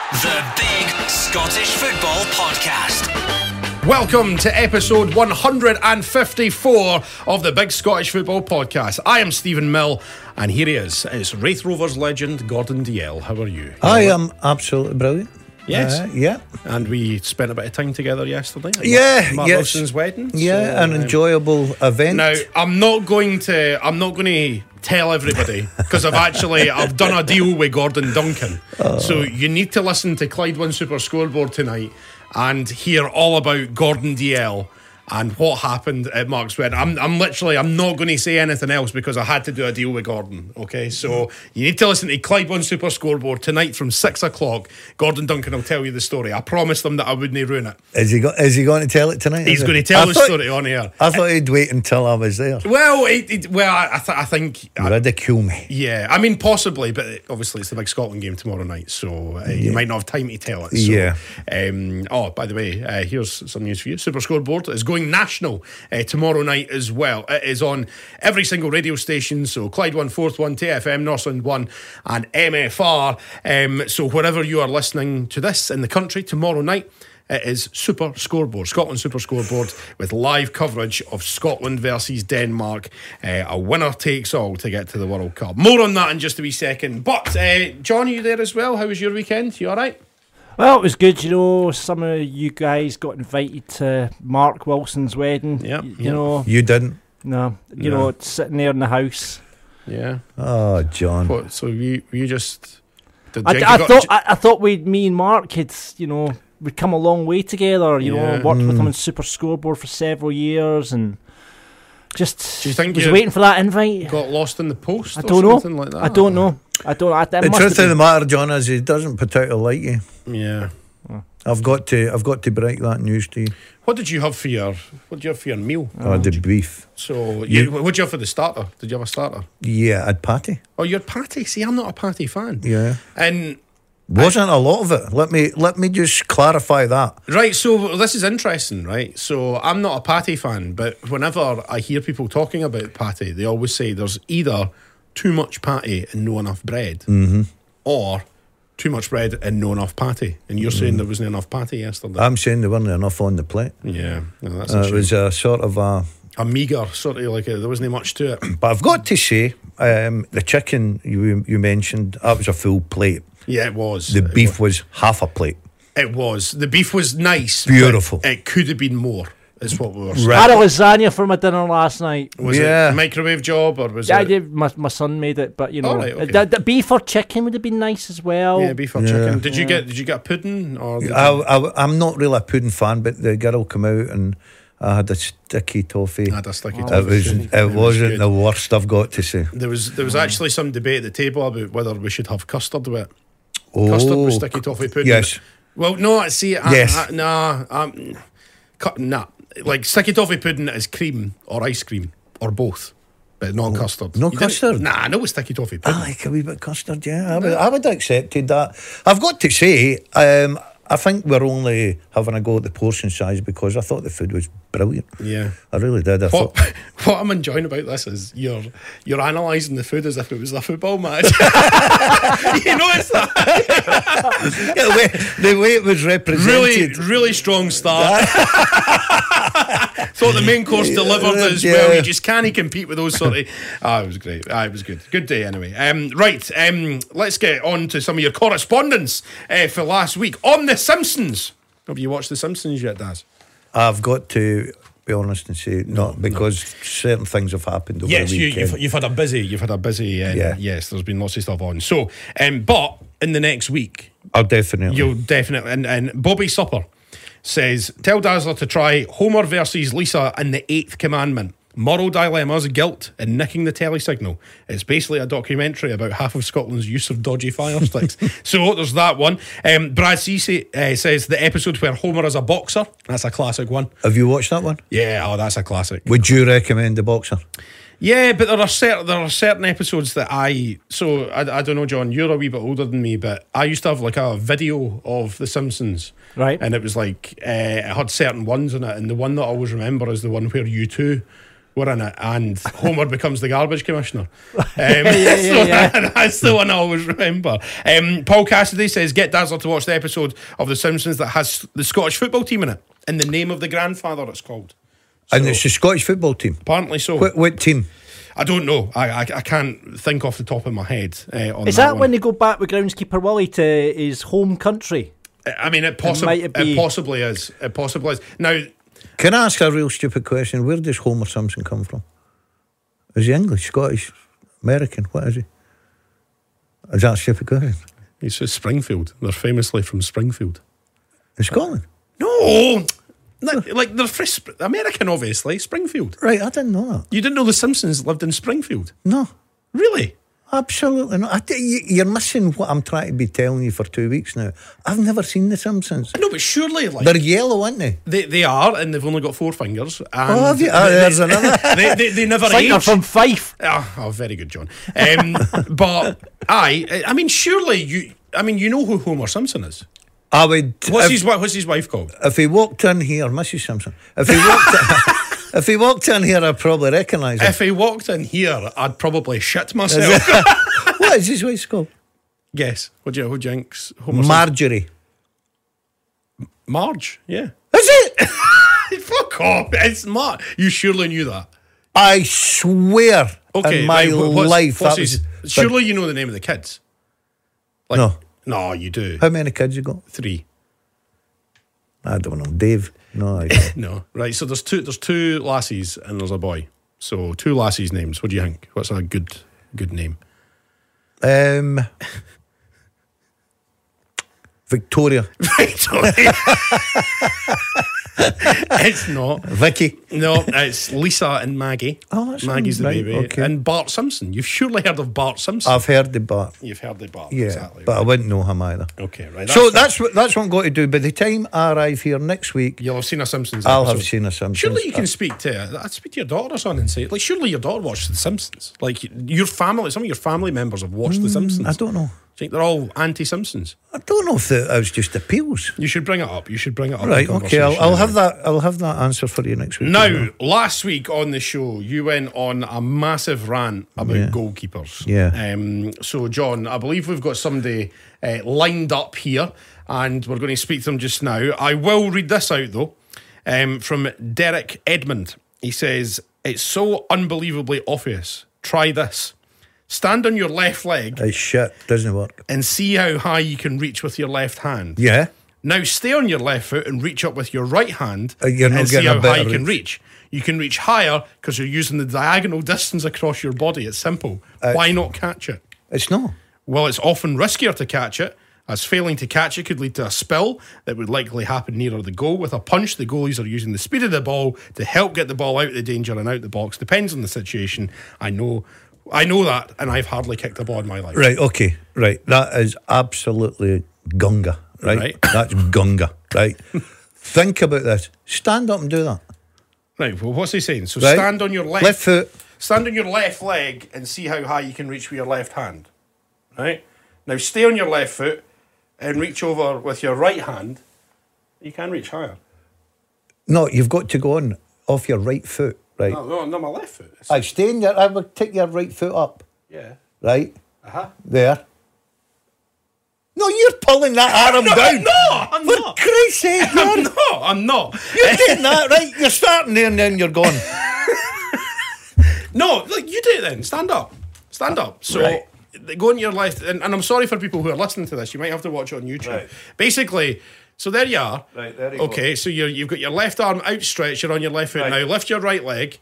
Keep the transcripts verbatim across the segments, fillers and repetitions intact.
The Big Scottish Football Podcast. Welcome to episode one hundred fifty-four of the Big Scottish Football Podcast. I am Stephen Mill, and here he is. It's Raith Rovers legend Gordon Dalziel. How are you? I am absolutely brilliant. Yes. Uh, yeah. And we spent a bit of time together yesterday. At Yeah. Mark yes. Wilson's wedding. Yeah, so, an um, enjoyable event. Now, I'm not going to. I'm not going to tell everybody because I've actually I've done a deal with Gordon Duncan. Oh. So you need to listen to Clyde One Super Scoreboard tonight and hear all about Gordon Dalziel and what happened at Mark's wedding. I'm, I'm literally, I'm not going to say anything else because I had to do a deal with Gordon. Okay, so you need to listen to Clyde One Super Scoreboard tonight from six o'clock. Gordon Duncan will tell you the story. I promised them that I wouldn't ruin it. Is he, go, is he going to tell it tonight? He's is going he? to tell I the thought, story on air. I thought he'd wait until I was there. Well, it, it, well, I, th- I think You ridicule me. Yeah, I mean possibly, but obviously it's the big Scotland game tomorrow night, so uh, yeah. you might not have time to tell it. So, yeah. Um, oh, by the way, uh, here's some news for you. Super Scoreboard is going national uh, tomorrow night as well. It is on every single radio station, so Clyde One, Forth One, T F M, Northland One, and M F R. Um, so wherever you are listening to this in the country tomorrow night, it is Super Scoreboard, Scotland Super Scoreboard, with live coverage of Scotland versus Denmark. Uh, a winner takes all to get to the World Cup. More on that in just a wee second. But, uh, John, are you there as well? How was your weekend? You all right? Well, it was good, you know. Some of you guys got invited to Mark Wilson's wedding. Yep, you yep. know. You didn't? No, you No. know, sitting there in the house. Yeah. Oh, John. What, so you, you just... Did I, you I got- thought I, I thought we, me and Mark had, you know, we'd come a long way together. You Yeah. know, worked with Mm. him on Super Scoreboard for several years, and just Do you think was you waiting for that invite. got lost in the post I or don't know. something like that? I don't know. I don't. I, it The must truth have of the been- matter, John, is he doesn't particularly like you. Yeah. I've got to I've got to break that news to you. What did you have for your What did you have for your meal? Oh, the beef. So, you, what did you have for the starter? Did you have a starter? Yeah, I'd patty. Oh, you're patty. See, I'm not a patty fan. Yeah. And Wasn't a lot of it. Let me let me just clarify that. right, so this is interesting, right? So I'm not a patty fan, but whenever I hear people talking about patty, they always say there's either too much patty and no enough bread, Mm-hmm. or too much bread and no enough patty. And you're saying there wasn't enough patty yesterday. I'm saying there weren't enough on the plate. yeah, no, that's Uh, a it shame. was a sort of a... a meagre sort of like a, there wasn't much to it. But I've got to say, um, the chicken you you mentioned, that was a full plate. Yeah, it was. The It beef was half a plate. It was. The beef was nice. Beautiful. but it could have been more, is what we were saying. Right. I had a lasagna for my dinner last night. Was Yeah. it a microwave job or was Yeah, I it? did. My, my son made it, but you know, All right, okay. the, the beef or chicken would have been nice as well. Yeah, beef or Yeah. chicken. Did you Yeah. get Did you get a pudding or? Did I, you, I, I'm not really a pudding fan, but the girl came out and I had a sticky toffee. I had a sticky Oh, It toffee. was good. it was wasn't good. the worst, I've got to say. There was there was actually some debate at the table about whether we should have custard with it. Oh, Custard with sticky toffee pudding. yes. Well, no, I see. I, Yes. I, nah, um, cu- nah. Like sticky toffee pudding is cream or ice cream or both, but not custard. no You didn't- custard? Nah, no sticky toffee I pudding. like a wee bit of custard, yeah. I would, I would have accepted that. I've got to say, um, I think we're only having a go at the portion size because I thought the food was brilliant. Yeah. I really did. I What, thought, what I'm enjoying about this is you're you're analysing the food as if it was a football match. You notice that? Yeah, the, way, the way it was Really, represented. really strong start. Thought the main course delivered as Yeah. well. You just can't compete with those sort of. Ah, it was great. Ah, it was good. Good day anyway. Um, right. Um, let's get on to some of your correspondence uh, for last week on The Simpsons. Have you watched The Simpsons yet, Daz? I've got to be honest and say not because certain things have happened over Yes, the you, weekend. you've, you've had a busy. You've had a busy. Um, Yeah. Yes, there's been lots of stuff on. So, um, but in the next week, I'll definitely. you'll definitely. And, and Bobby Supper says, tell Dazzler to try Homer versus Lisa in The Eighth Commandment. Moral dilemmas, guilt, and nicking the telly signal. It's basically a documentary about half of Scotland's use of dodgy fire sticks. So there's that one. Um, Brad Cece uh, says the episode where Homer is a boxer. That's a classic one. Have you watched that one? Yeah, oh, that's a classic. Would you recommend The Boxer? Yeah, but there are certain there are certain episodes that I so I, I don't know, John. You're a wee bit older than me, but I used to have like a video of The Simpsons, Right. And it was like uh, it had certain ones in it, and the one that I always remember is the one where you two we're in it, and Homer becomes the garbage commissioner. Um, yeah, yeah, so yeah. that's the one I always remember. Um, Paul Cassidy says, get Dazzler to watch the episode of The Simpsons that has the Scottish football team in it, in the name of the grandfather it's called. So, And it's the Scottish football team. apparently so. What, what team? I don't know. I, I I can't think off the top of my head uh, on Is that that one. when they go back with groundskeeper Willie to his home country? I mean, it, possi- might it, be- possibly is. It possibly is. Now, Can I ask a real stupid question? Where does Homer Simpson come from? Is he English, Scottish, American? What is he? Is that a stupid question? he's from Springfield. They're famously from Springfield. In Scotland? No! No, like, they're from Sp- American, obviously. Springfield. Right, I didn't know that. You didn't know the Simpsons lived in Springfield? No, Really? absolutely not. I t- you- you're missing what I'm trying to be telling you for two weeks now. I've never seen The Simpsons. No, but surely, like... They're yellow, aren't they? They, they are, and they've only got four fingers. And Oh, have you? they, Ah, there's they, another. They, they, they never It's like they're age. from Fife. Oh, oh, very good, John. Um, but I, I mean, surely you. I mean, you know who Homer Simpson is. I would. What's if, his wi- What's his wife called? if he walked in here, Missus Simpson. If he walked, in, if he walked in here, I'd probably recognise him. If he walked in here, I'd probably shit myself. What is his wife's called? Guess. What do you? Who do you think's Homer Simpson? Marjorie. Marge. Yeah. Is it? Fuck off! It's Marge. You surely knew that. I swear Okay. in my right, wh- what's, life what's that was. his, surely you know the name of the kids. Like, No. No, you do. How many kids you got? Three. I don't know. Dave. No. I don't. No. Right. So there's two. There's two lassies and there's a boy. So two lassies' names. What do you think? What's a good good name? um. Victoria. Victoria. It's not. Vicky. No, it's Lisa and Maggie. Oh, that's Maggie's the right, baby. okay. And Bart Simpson. You've surely heard of Bart Simpson. I've heard the Bart. You've heard of Bart. Yeah, exactly. but I wouldn't know him either. Okay, right. So fine. that's what that's what I'm going to do. By the time I arrive here next week, You'll have seen a Simpsons I'll episode. have seen a Simpsons. Surely you can speak to I'd speak to your daughter or something and say, like, surely your daughter watched The Simpsons. Like, your family, some of your family members have watched The Simpsons. I don't know. Do you think they're all anti-Simpsons? I don't know if the, it was just appeals. You should bring it up. You should bring it up. in Right. Okay. I'll, conversation I'll have anyway. that. I'll have that answer for you next week. Now, last week on the show, you went on a massive rant about Yeah. goalkeepers. Yeah. Um, so, John, I believe we've got somebody uh, lined up here, and we're going to speak to them just now. I will read this out, though, um, from Derek Edmond. He says, "It's so unbelievably obvious. Try this. Stand on your left leg It's shit. Doesn't work. and see how high you can reach with your left hand. Yeah. Now stay on your left foot and reach up with your right hand Uh, you're not and see getting a how high better you can reach. reach. You can reach higher because you're using the diagonal distance across your body. It's simple. Uh, Why not catch it? It's not. Well, it's often riskier to catch it, as failing to catch it could lead to a spill that would likely happen nearer the goal. With a punch, the goalies are using the speed of the ball to help get the ball out of the danger and out the box. Depends on the situation. I know I know that, and I've hardly kicked a ball in my life. Right. Okay. Right. That is absolutely gunga. Right. Right. That's gunga. Right. Think about this. Stand up and do that. Right, well, what's he saying? So Right. stand on your left, Left foot. stand on your left leg and see how high you can reach with your left hand. Right? Now stay on your left foot and reach over with your right hand. You can reach higher. No, you've got to go on off your right foot. Right. No, no, not my left foot. It's- I stay in your. I would take your right foot up. yeah. Right. Uh-huh. There. No, you're pulling that arm No, down. I'm not. I'm For not. Christ's sake, I'm you're, not. I'm not. you're doing that, right? You're starting there and then you're gone. No, look, you do it then. Stand up. Stand up. So Right. go on your left, and, and I'm sorry for people who are listening to this. You might have to watch it on YouTube. Right. Basically, so there you are. Right, there you go. Okay, so you're, you've got your left arm outstretched. You're on your left foot Right. now. Lift your right leg.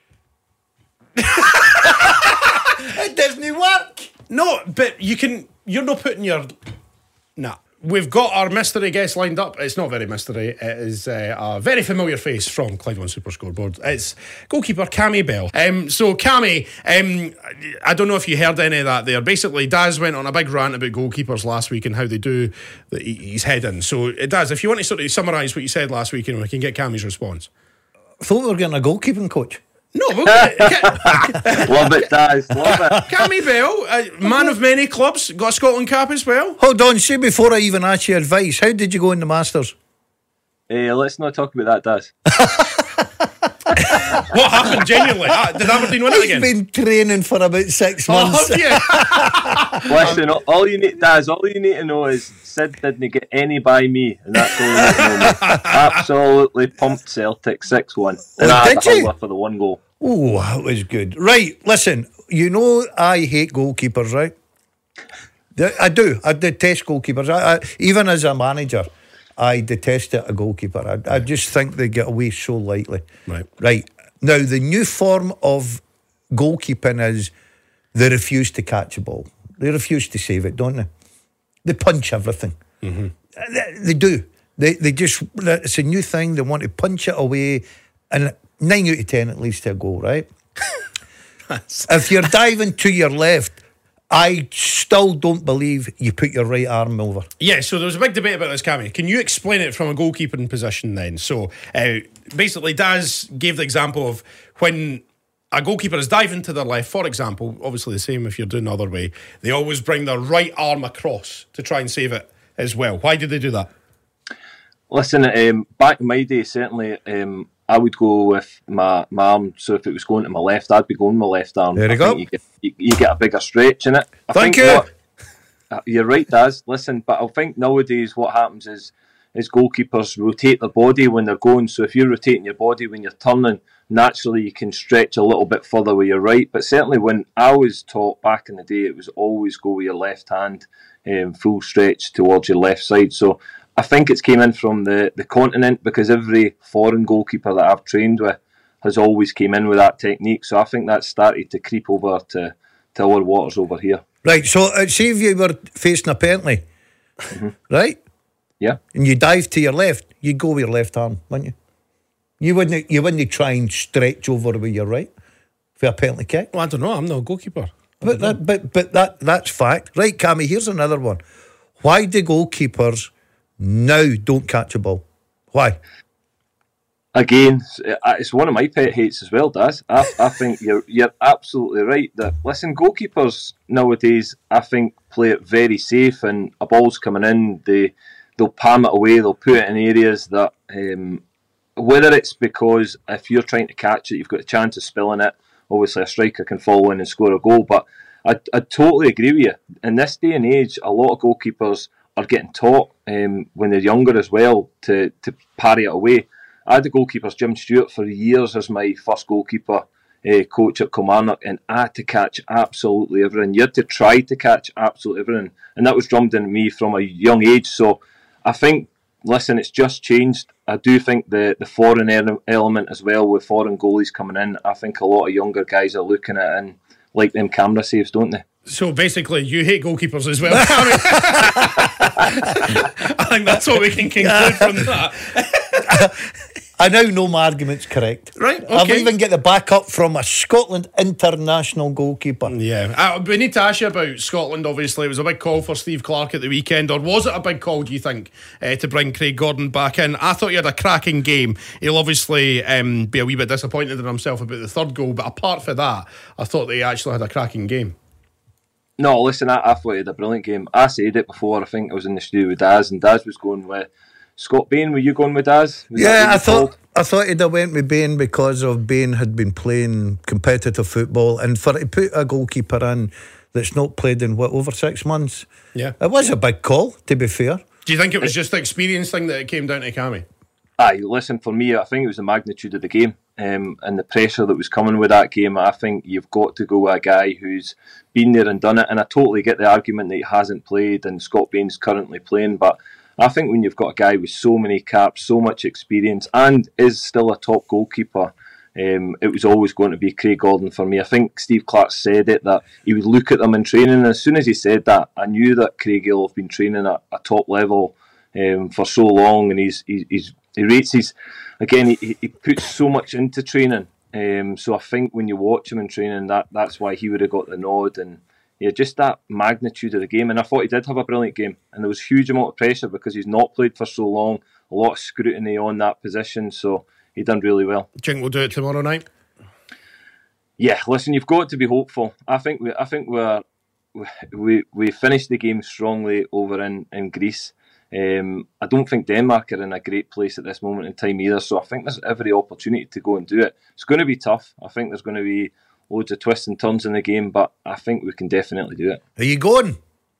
It doesn't work. No, but you can. You're not putting your. Nah. We've got our mystery guest lined up. It's not very mystery. It is uh, a very familiar face from Clyde One Super Scoreboard. It's goalkeeper Cammy Bell. Um, so Cammy, um, I don't know if you heard any of that there. Basically, Daz went on a big rant about goalkeepers last week and how they do the, his head in. So it does. If you want to sort of summarise what you said last week, and we can get Cammy's response. I thought we were getting a goalkeeping coach. No, we'll get, get, Love it, Daz. Love it. Cammy Bell, a man of many clubs, got a Scotland cap as well. Hold on, see, before I even ask you advice, how did you go in the Masters? Hey, let's not talk about that, Daz. What happened, genuinely? Uh, Did Aberdeen win it He's again? been training for about six months. Oh, have you? Listen, all you need, Daz, all you need to know is Sid didn't get any by me, and that's all you need to know. Mate. Absolutely pumped Celtic six one. And Oh, I had did the you? hurler for the one goal. Oh, that was good. Right, listen, you know I hate goalkeepers, right? I do. I detest goalkeepers. I, I, even as a manager, I detest it, a goalkeeper. I, I just think they get away so lightly. Right. Right. Now, the new form of goalkeeping is they refuse to catch a ball. They refuse to save it, don't they? They punch everything. Mm-hmm. They, they do. They they just, it's a new thing. They want to punch it away, and nine out of ten it leads to a goal, right? If you're diving to your left, I still don't believe you put your right arm over. Yeah, so there was a big debate about this, Cammy. Can you explain it from a goalkeeping position then? So uh, basically, Daz gave the example of when a goalkeeper is diving to their left, for example, obviously the same if you're doing the other way, they always bring their right arm across to try and save it as well. Why did they do that? Listen, um, back in my day, certainly, um, I would go with my, my arm. So if it was going to my left, I'd be going my left arm. There you I go. think You get, you, you get a bigger stretch in it. I Thank think you. What, uh, you're right, Daz. Listen, but I think nowadays what happens is is goalkeepers rotate their body when they're going. So if you're rotating your body when you're turning, naturally you can stretch a little bit further with your right. But certainly when I was taught back in the day, it was always go with your left hand, um, full stretch towards your left side. So I think it's came in from the, the continent, because every foreign goalkeeper that I've trained with has always came in with that technique. So I think that's started to creep over to, to our waters over here. Right, so uh, see if you were facing a penalty, Mm-hmm. right? Yeah. And you dive to your left, you'd go with your left arm, wouldn't you? You wouldn't you wouldn't try and stretch over with your right for a penalty kick. Well, I don't know. I'm not a goalkeeper. But that but but that that's fact. Right, Cammy, here's another one. Why do goalkeepers now don't catch a ball? Why? Again, it's one of my pet hates as well, Daz. I, I think you're you're absolutely right that, listen, goalkeepers nowadays, I think, play it very safe, and a ball's coming in, they, they'll palm it away, they'll put it in areas that, um, whether it's because if you're trying to catch it, you've got a chance of spilling it, obviously a striker can fall in and score a goal, but I, I totally agree with you. In this day and age, a lot of goalkeepers are getting taught um, when they're younger as well to, to parry it away. I had the goalkeepers, Jim Stewart, for years as my first goalkeeper uh, coach at Kilmarnock, and I had to catch absolutely everything. You had to try to catch absolutely everything, and that was drummed into me from a young age. So I think, listen, it's just changed. I do think the, the foreign element as well, with foreign goalies coming in, I think a lot of younger guys are looking at it and like them camera saves, don't they? So basically, you hate goalkeepers as well. I, mean, I think that's what we can conclude from that. I now know my argument's correct. Right, I've okay. even get the backup from a Scotland international goalkeeper. Yeah, uh, we need to ask you about Scotland. Obviously, it was a big call for Steve Clarke at the weekend, or was it a big call, do you think, uh, to bring Craig Gordon back in? I thought he had a cracking game. He'll obviously um, be a wee bit disappointed in himself about the third goal, but apart from that, I thought that he actually had a cracking game. No, listen, I, I thought he had a brilliant game. I said it before, I think I was in the studio with Daz, and Daz was going with Scott Bain. Were you going with Daz? Was Yeah, I I thought I thought he'd have went with Bain because of Bain had been playing competitive football, and for to put a goalkeeper in that's not played in what, over six months. Yeah, it was a big call, to be fair. Do you think it was just the experience thing that it came down to, Cammy? Aye, listen, for me, I think it was the magnitude of the game um, and the pressure that was coming with that game. I think you've got to go with a guy who's been there and done it, and I totally get the argument that he hasn't played and Scott Bain's currently playing, but I think when you've got a guy with so many caps, so much experience, and is still a top goalkeeper, um, it was always going to be Craig Gordon for me. I think Steve Clarke said it, that he would look at them in training, and as soon as he said that, I knew that Craig will have been training at a top level um, for so long, and he's, he's, he's he rates his, again, he, he puts so much into training, um, so I think when you watch him in training, that that's why he would have got the nod, and yeah, just that magnitude of the game. And I thought he did have a brilliant game, and there was a huge amount of pressure because he's not played for so long, a lot of scrutiny on that position, so he done really well. Do you think we'll do it tomorrow night? Yeah, listen, you've got to be hopeful. I think we, I think we're we we finished the game strongly over in, in Greece. Um, I don't think Denmark are in a great place at this moment in time either, so I think there's every opportunity to go and do it. It's going to be tough. I think there's going to be loads of twists and turns in the game, but I think we can definitely do it. Are you going?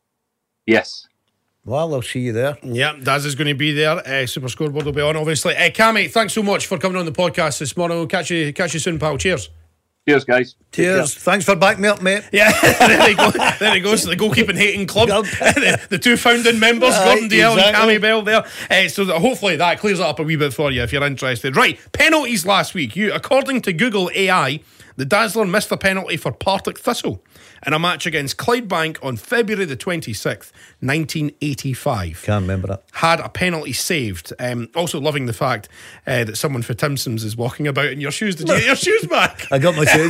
Yes. Well, I'll see you there. Yeah, Daz is going to be there. Uh, Super Scoreboard will be on, obviously. Uh, Cammy, thanks so much for coming on the podcast this morning. We'll catch you, catch you soon, pal. Cheers. Cheers, guys. Cheers. Thanks for backing me up, mate. Yeah, there he goes. There he goes to the goalkeeping hating club. the, the two founding members, Aye, Gordon Dalziel exactly. and Cammy Bell there. Uh, so that hopefully that clears it up a wee bit for you if you're interested. Right, penalties last week. You, according to Google A I, the Dazzler missed a penalty for Partick Thistle in a match against Clydebank on February the twenty-sixth, nineteen eighty-five. Can't remember that. Had a penalty saved. Um, also loving the fact uh, that someone for Tim Sims is walking about in your shoes. Did you get your shoes back? I got my shoes.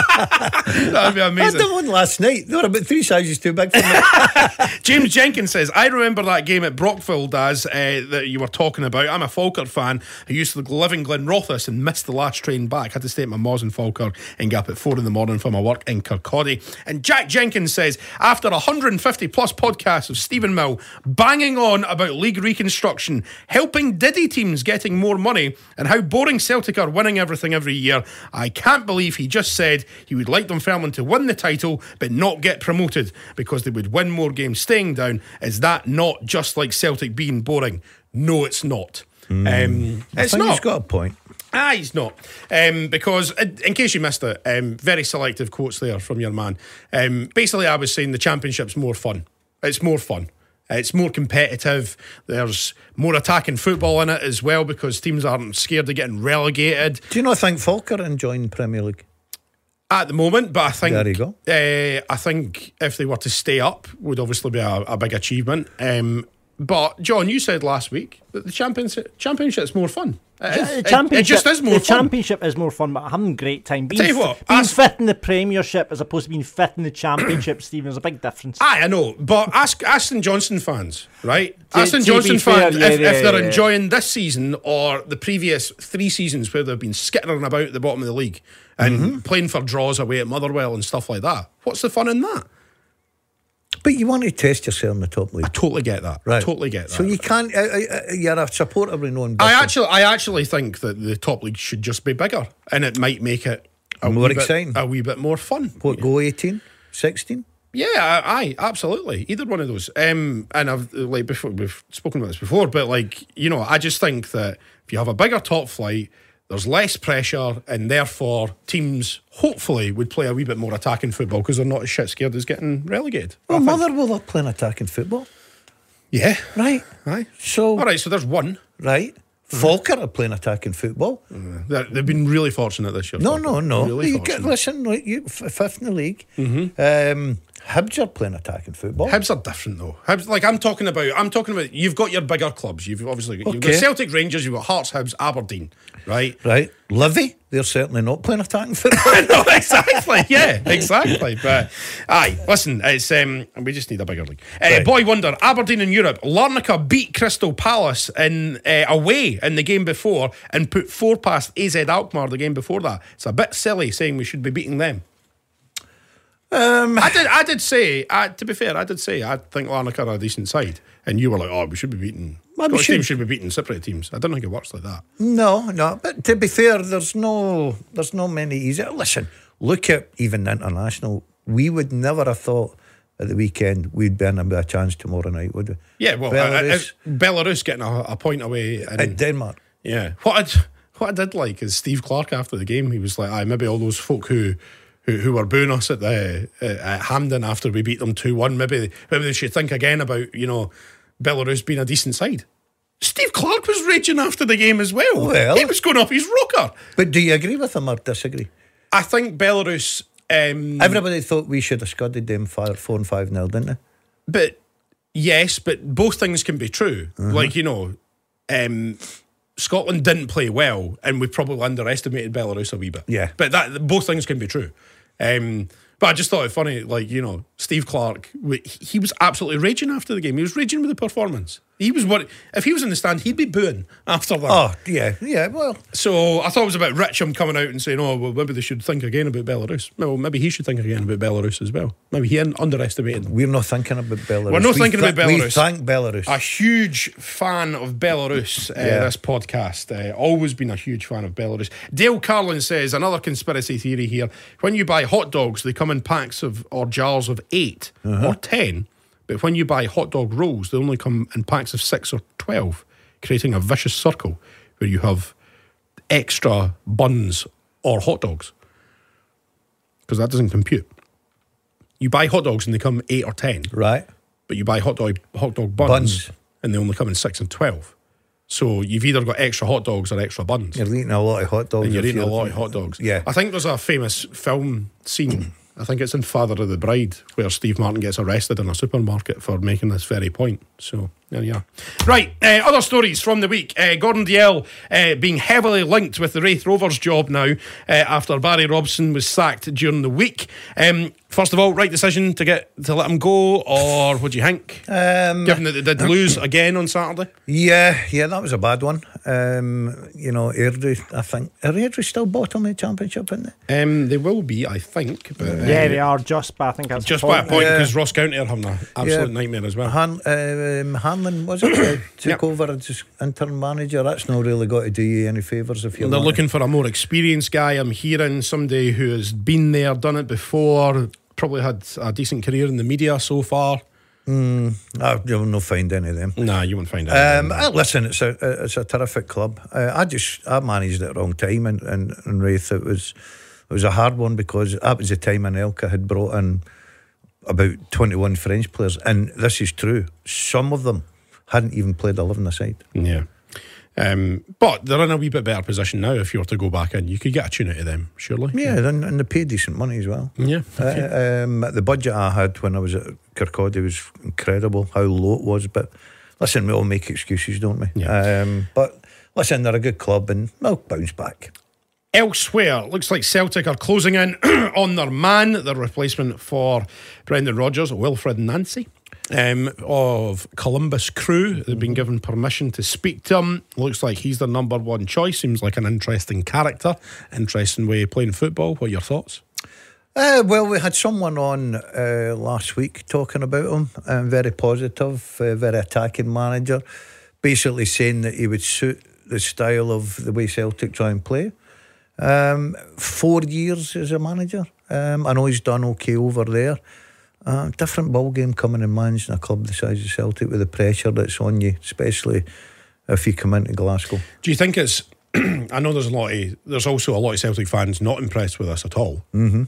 That would be I amazing. did one last night. They were about three sizes too big for me. James Jenkins says, I remember that game at Brockville, Daz, uh, that you were talking about. I'm a Falkirk fan who used to live in Glenrothes and missed the last train back. Had to stay at my Moz in Falkirk and get up at four in the morning for my work in Kirkcaldy. And Jack Jenkins says, after one hundred fifty plus podcasts of Stephen Mill banging on about league reconstruction, helping Diddy teams getting more money, and how boring Celtic are winning everything every year, I can't believe he just said he would like Dunfermline to win the title but not get promoted because they would win more games staying down. Is that not just like Celtic being boring? No, it's not. Mm. Um, I it's think not. he's got a point. Ah, he's not. Um, because, in, in case you missed it, um, very selective quotes there from your man. Um, basically, I was saying the Championship's more fun. It's more fun. It's more competitive. There's more attacking football in it as well because teams aren't scared of getting relegated. Do you not think Falkirk are enjoying Premier League? At the moment, but I think There you go. Uh, I think if they were to stay up, would obviously be a, a big achievement. Um, but John, you said last week that the championship championship's more fun. It, Yeah, is. the It- championship, it just is more the fun. championship is more fun, but I'm having a great time. Being, Tell you what, f- being ask- fifth in the Premiership as opposed to being fifth in the Championship, Stephen, there's a big difference. Aye, I know, but ask Aston Johnson fans, right? To- Aston to Johnson be fair, fans, yeah, if, yeah, if they're yeah. enjoying this season or the previous three seasons where they've been skittering about at the bottom of the league and Mm-hmm. playing for draws away at Motherwell and stuff like that, what's the fun in that? But you want to test yourself in the top league. I totally get that. Right. I totally get that. So you can't, uh, uh, you're a supporter of no I actually, I actually think that the top league should just be bigger, and it might make it a More wee bit- exciting. a wee bit more fun. What, go eighteen, sixteen? Yeah, aye, absolutely. Either one of those. Um, and I've like before we've spoken about this before, but like you know, I just think that if you have a bigger top flight, there's less pressure, and therefore teams hopefully would play a wee bit more attacking football because they're not as shit scared as getting relegated. Well, I think. Motherwell are playing attacking football. Yeah, Right. aye. So, All right, so there's one. right. Falkirk are playing attacking football. They're, they've been really fortunate this year. No, Falkirk. no, no. Really you fortunate. get, listen, like, you, f- fifth in the league. Um, Hibs are playing attacking football. Hibs are different though. Hibs, like I'm talking about, I'm talking about. You've got your bigger clubs. You've obviously you've Okay. got Celtic, Rangers. You've got Hearts, Hibs, Aberdeen. Right? Right. Livy, they're certainly not playing attacking football. No, exactly. Yeah, exactly. But aye, listen, it's um, we just need a bigger league. Uh, Right. Boy wonder, Aberdeen in Europe. Larnaca beat Crystal Palace in uh, away in the game before and put four past A Z Alkmaar the game before that. It's a bit silly saying we should be beating them. um, I did. I did say. Uh, to be fair, I did say I think Larnaca are a decent side, and you were like, "Oh, we should be beating. Well, we Scottish should. teams should be beating Cypriot teams." I don't think it works like that. no, no. But to be fair, there's no, there's no many easy. Listen, look at even the international. We would never have thought at the weekend we'd be in a chance tomorrow night, would we? Yeah, well, Belarus. Belarus, Belarus getting a, a point away, and At Denmark. yeah, what I what I did like is Steve Clark after the game. He was like, "Aye, maybe all those folk who." Who, who were booing us at the uh, at Hampden after we beat them two one. Maybe maybe they should think again about you know Belarus being a decent side. Steve Clark was raging after the game as well. Well. He was going off his rocker. But do you agree with him or disagree? I think Belarus. Um, Everybody thought we should have scudded them five, four and five nil, didn't they? But yes, but both things can be true. Like, you know, um, Scotland didn't play well, and we probably underestimated Belarus a wee bit. Yeah. But that both things can be true. Um, but I just thought it funny, like, you know, Steve Clark, w- he was absolutely raging after the game. He was raging with the performance. He was what if he was in the stand, he'd be booing after that. Oh, yeah, yeah, well. So I thought it was a bit rich him coming out and saying, oh, well, maybe they should think again about Belarus. Well, maybe he should think again about Belarus as well. Maybe he underestimated them. We're not thinking about Belarus. We're not we thinking th- about Belarus. We thank Belarus. A huge fan of Belarus, uh, Yeah. this podcast. Uh, always been a huge fan of Belarus. Dale Carlin says, another conspiracy theory here. When you buy hot dogs, they come in packs of or jars of eight Uh-huh. or ten. But when you buy hot dog rolls, they only come in packs of six or twelve, creating a vicious circle where you have extra buns or hot dogs. Because that doesn't compute. You buy hot dogs and they come eight or ten. Right. But you buy hot dog hot dog buns, Buns. and they only come in six and twelve. So you've either got extra hot dogs or extra buns. You're eating a lot of hot dogs. and you're if eating a lot of hot dogs. Yeah. I think there's a famous film scene. I think it's in Father of the Bride where Steve Martin gets arrested in a supermarket for making this very point. So there you are. Right, uh, other stories from the week. Uh, Gordon Dalziel uh, being heavily linked with the Wraith Rovers job now uh, after Barry Robson was sacked during the week. Um, first of all, right decision to get to let him go, or what do you think? Um, Given that they did lose again on Saturday. Yeah, yeah, that was a bad one. Um, you know, Airdrie, I think. Are Airdrie still bottom of the championship, isn't they? Um, they will be, I think. But, uh, Yeah, they are just, but I think that's Just the by a point. point, Yeah. because Ross County are having an absolute Yeah. nightmare as well. Han, um, Hanlon, was it? uh, took Yep. over as interim manager. That's not really got to do you any favours if you're And they're not- looking for a more experienced guy. I'm hearing somebody who has been there, done it before, probably had a decent career in the media so far. Ah, you'll not find any of them. Nah, you won't find out. Um, uh, listen, it's a it's a terrific club. Uh, I just I managed it at the wrong time in, in, in Wraith. It was it was a hard one because that was the time Anelka had brought in about twenty-one French players, and this is true. Some of them hadn't even played eleven aside. Yeah. Um, but they're in a wee bit better position now. If you were to go back in, you could get a tune out of them, surely. Yeah, and, and they pay decent money as well. Yeah. Uh, um, the budget I had when I was at Kirkcaldy was incredible, how low it was. But listen, we all make excuses, don't we? Yeah. Um, but listen, they're a good club and they'll bounce back. Elsewhere, looks like Celtic are closing in on their man, their replacement for Brendan Rodgers, Wilfred Nancy, um, of Columbus Crew. They've been given permission to speak to him. Looks like he's their number one choice. Seems like an interesting character, interesting way of playing football. What are your thoughts? Uh, well, we had someone on uh, last week talking about him, um, very positive, uh, very attacking manager, basically saying that he would suit the style of the way Celtic try and play. Um, four years as a manager. Um, I know he's done okay over there. Uh, different ball game coming and managing a club the size of Celtic with the pressure that's on you, especially if you come into Glasgow. Do you think it's? I know there's a lot of there's also a lot of Celtic fans not impressed with this at all. Mm-hmm.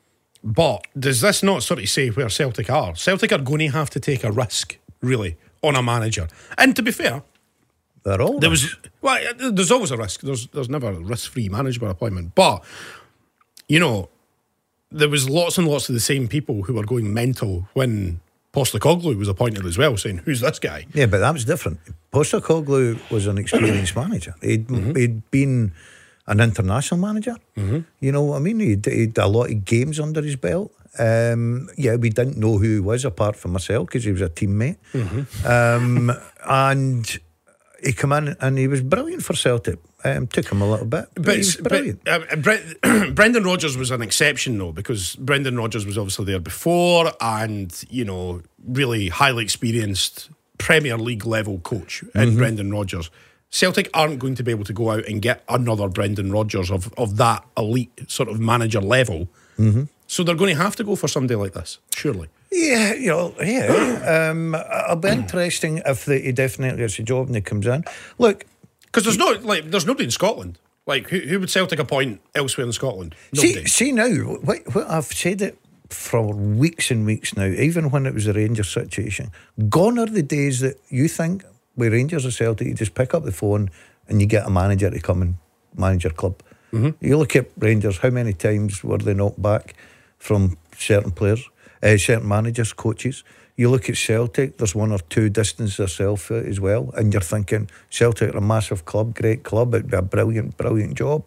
But does this not sort of say where Celtic are? Celtic are going to have to take a risk, really, on a manager. And to be fair, They're all there risks. was well, there's always a risk. There's there's never a risk-free management appointment. But you know, there was lots and lots of the same people who were going mental when Postecoglou was appointed as well, saying, "Who's this guy?" Yeah, but that was different. Postecoglou was an experienced manager. He'd, Mm-hmm. he'd been an international manager. Mm-hmm. You know what I mean? He'd, he'd a lot of games under his belt. Um, yeah, we didn't know who he was apart from myself because he was a teammate. Mm-hmm. Um, and he came in and he was brilliant for Celtic. Um, took him a little bit, but, But, he was but brilliant. uh, Bre- Brendan Rodgers was an exception, though, because Brendan Rodgers was obviously there before, and you know, really highly experienced Premier League level coach in Mm-hmm. Brendan Rodgers. Celtic aren't going to be able to go out and get another Brendan Rodgers of, of that elite sort of manager level. Mm-hmm. So they're going to have to go for somebody like this, surely. Yeah, you know, yeah. Um, it'll be interesting if the, he definitely gets a job and he comes in. Look, Because there's no like, there's nobody in Scotland. Like, who, who would Celtic appoint elsewhere in Scotland? Nobody. See, see now, what, what I've said it for weeks and weeks now, even when it was the Rangers situation. Gone are the days that you think with Rangers or Celtic, you just pick up the phone and you get a manager to come and manage your club. Mm-hmm. You look at Rangers, how many times were they knocked back from certain players, uh, certain managers, coaches? You look at Celtic, there's one or two distance yourself uh, as well, and you're thinking, Celtic are a massive club, great club, it'd be a brilliant, brilliant job.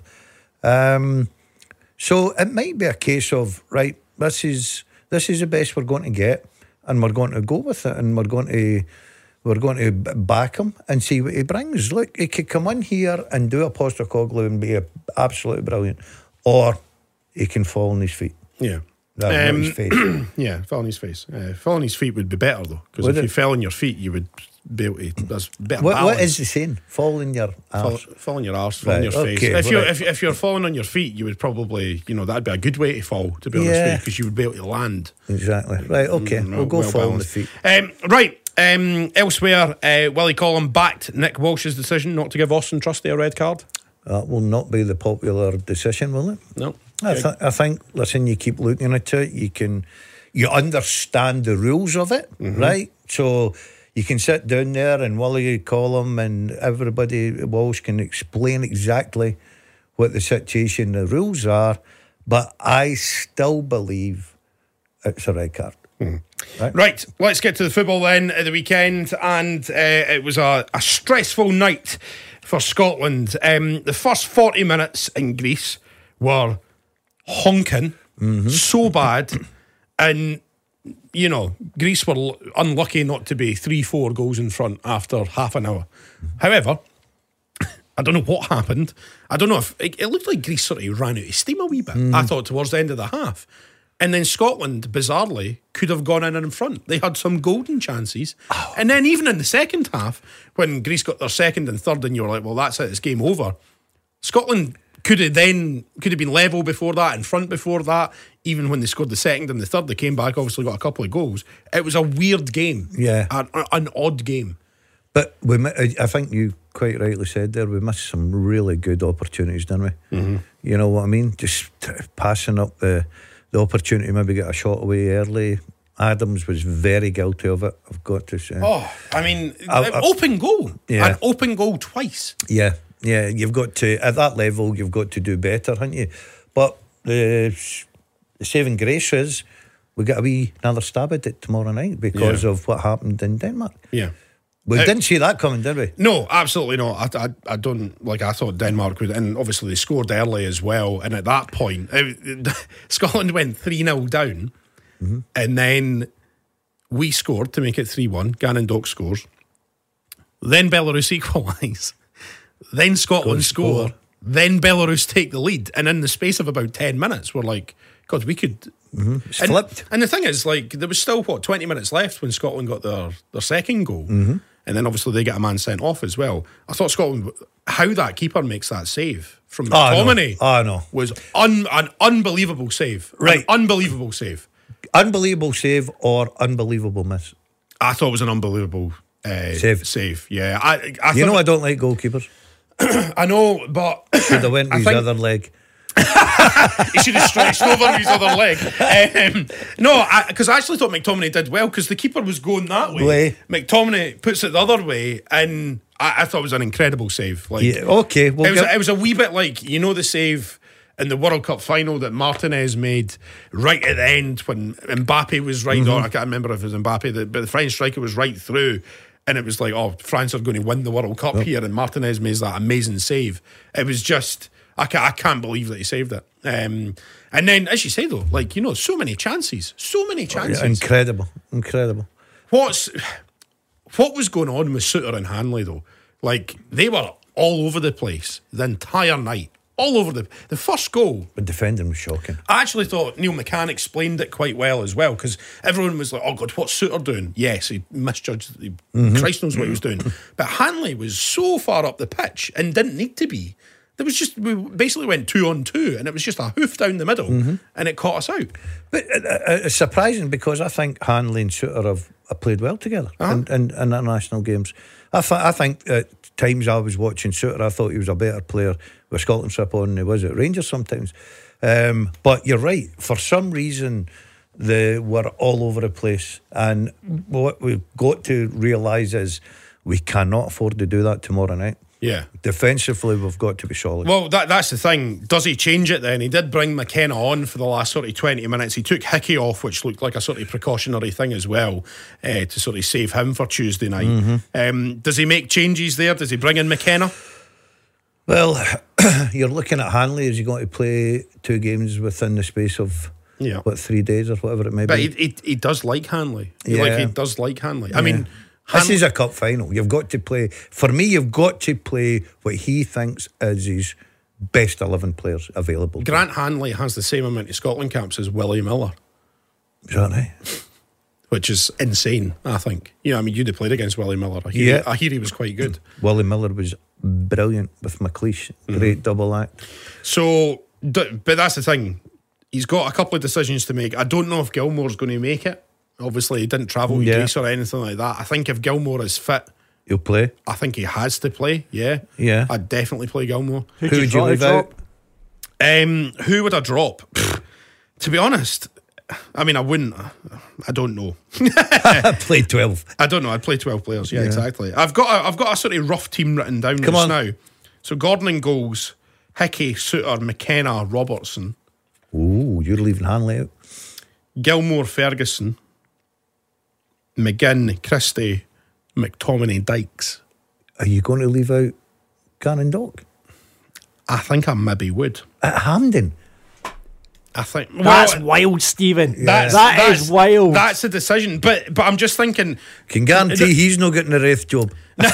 Um, so it might be a case of, right, this is this is the best we're going to get, and we're going to go with it, and we're going to we're going to b- back him and see what he brings. Look, he could come in here and do a Postecoglou and be a, absolutely brilliant, or he can fall on his feet. Yeah. No, not Um, his face. Yeah, fall on his face. Uh, fall on his feet would be better though, because Would if it? you fell on your feet, you would be able to. There's better What, balance. what is the saying? Fall in your Fall, arse. fall on your arse, fall on Right, your face. okay, If you're right. if, if you're falling on your feet, you would probably, you know, that'd be a good way to fall. To be honest Yeah. with you, because you would be able to land. Exactly. Right, okay. Mm, we'll go well fall on the balanced. feet. Um, right. Um, elsewhere, uh, Willie Collum backed Nick Walsh's decision not to give Austin Trusty a red card. That will not be the popular decision, will it? No. I, th- I think, listen, you keep looking at it, you can, you understand the rules of it, Mm-hmm. right? So you can sit down there and Willie Collum and everybody, Walsh, can explain exactly what the situation, the rules are, but I still believe it's a red card. Right? Right, let's get to the football then at the weekend, and uh, it was a, a stressful night for Scotland. Um, the first forty minutes in Greece were honking, so bad, and you know, Greece were l- unlucky not to be three, four goals in front after half an hour. However, I don't know what happened. I don't know if it, it looked like Greece sort of ran out of steam a wee bit. I thought towards the end of the half. And then Scotland, bizarrely, could have gone in in front. They had some golden chances. And then even in the second half, when Greece got their second and third, and you were like, well, that's it, it's game over. Scotland could have then, could have been level before that, in front before that. Even when they scored the second and the third, they came back, obviously got a couple of goals. It was a weird game. Yeah. An, an odd game. But we, mi- I I think you quite rightly said there, we missed some really good opportunities, didn't we? Mm-hmm. You know what I mean? Just t- passing up the, the opportunity, maybe get a shot away early. Adams was very guilty of it, I've got to say. Oh, I mean, I- I- open goal. Yeah. An open goal twice. Yeah, yeah, you've got to, at that level, you've got to do better, haven't you? But the, the saving grace is we got a wee another stab at it tomorrow night because Yeah. of what happened in Denmark. Yeah. We Uh, didn't see that coming, did we? No, absolutely not. I, I, I don't, like, I thought Denmark would, and obviously they scored early as well. And at that point, it, Scotland went three nil down, Mm-hmm. and then we scored to make it three one. Gannon Doak scores. Then Belarus equalise. Then Scotland Go and score. score. Then Belarus take the lead. And in the space of about ten minutes, we're like, God, we could. It's And, flipped. and the thing is, like, there was still, what, twenty minutes left when Scotland got their, their second goal. Mm-hmm. And then obviously they get a man sent off as well. I thought Scotland, how that keeper makes that save from Ah, no. McTominay Ah, no. was un, an unbelievable save. Right. An unbelievable save. Unbelievable save or unbelievable miss. I thought it was an unbelievable uh, Save. Save, yeah. I, I You know I thought, don't like goalkeepers. I know, but Should have went I with his think- other leg. he should have stretched over his other leg. Um, no, because I, I actually thought McTominay did well because the keeper was going that way. Way. McTominay puts it the other way, and I, I thought it was an incredible save. Like, Yeah, okay, we'll it was, get- it was a wee bit like, you know, the save in the World Cup final that Martinez made right at the end when Mbappe was right Mm-hmm. on. I can't remember if it was Mbappe, the, but the French striker was right through. And it was like, oh, France are going to win the World Cup here, and Martinez makes that amazing save. It was just, I can't, I can't believe that he saved it. Um, and then, as you say though, like, you know, so many chances, so many chances. Yeah, incredible, incredible. What's what was going on with Suter and Hanley though? Like, they were all over the place the entire night, all over the the first goal. The defending was shocking. I actually thought Neil McCann explained it quite well as well, because everyone was like, oh God, what's Suter doing? Yes, he misjudged. He, Christ knows what he was doing. But Hanley was so far up the pitch and didn't need to be. There was just, we basically went two on two, and it was just a hoof down the middle, and it caught us out. But uh, uh, it's surprising because I think Hanley and Suter have, have played well together in, in, in international games. I, th- I think at times I was watching Suter, I thought he was a better player with Scotland strip on than he was at Rangers sometimes. Um, but you're right, for some reason they were all over the place, and what we've got to realise is we cannot afford to do that tomorrow night. Yeah. Defensively, we've got to be solid. Well, that that's the thing. Does he change it then? He did bring McKenna on for the last sort of twenty minutes. He took Hickey off, which looked like a sort of precautionary thing as well, uh, to sort of save him for Tuesday night. Mm-hmm. Um, does he make changes there? Does he bring in McKenna? Well, you're looking at Hanley. Is he going to play two games within the space of Yeah. what, three days or whatever it may But be? he, he, he does like Hanley. He, Yeah. like, he does like Hanley. I Yeah. mean, This is a cup final. You've got to play. For me, you've got to play what he thinks is his best eleven players available. Grant Hanley has the same amount of Scotland caps as Willie Miller, Is that right? which is insane, I think. You know, I mean, you'd have played against Willie Miller. I hear, Yeah. I hear he was quite good. Willie Miller was brilliant with McLeish. Great double act. So, d- but that's the thing. He's got a couple of decisions to make. I don't know if Gilmore's going to make it. Obviously, he didn't travel with Yeah. Greece or anything like that. I think if Gilmore is fit, He'll play. I think he has to play. Yeah, Yeah. I'd definitely play Gilmore. Who would you rather leave out? Um, who would I drop? Pfft, to be honest, I mean, I wouldn't. I don't know. I played twelve. I don't know. I'd play twelve players. Yeah, exactly. I've got a, I've got a sort of rough team written down Come just on. now. So Gordon in goals, Hickey, Suter, McKenna, Robertson, Ooh, you're leaving Hanley out. Gilmore, Ferguson, McGinn, Christie, McTominay, Dykes. Are you going to leave out Gannon Dock? I think I maybe would. At Hampden? I think That's well, wild, Stephen. That's, That that's, is wild. That's a decision. But but I'm just thinking. Can guarantee he's not getting the Wraith job.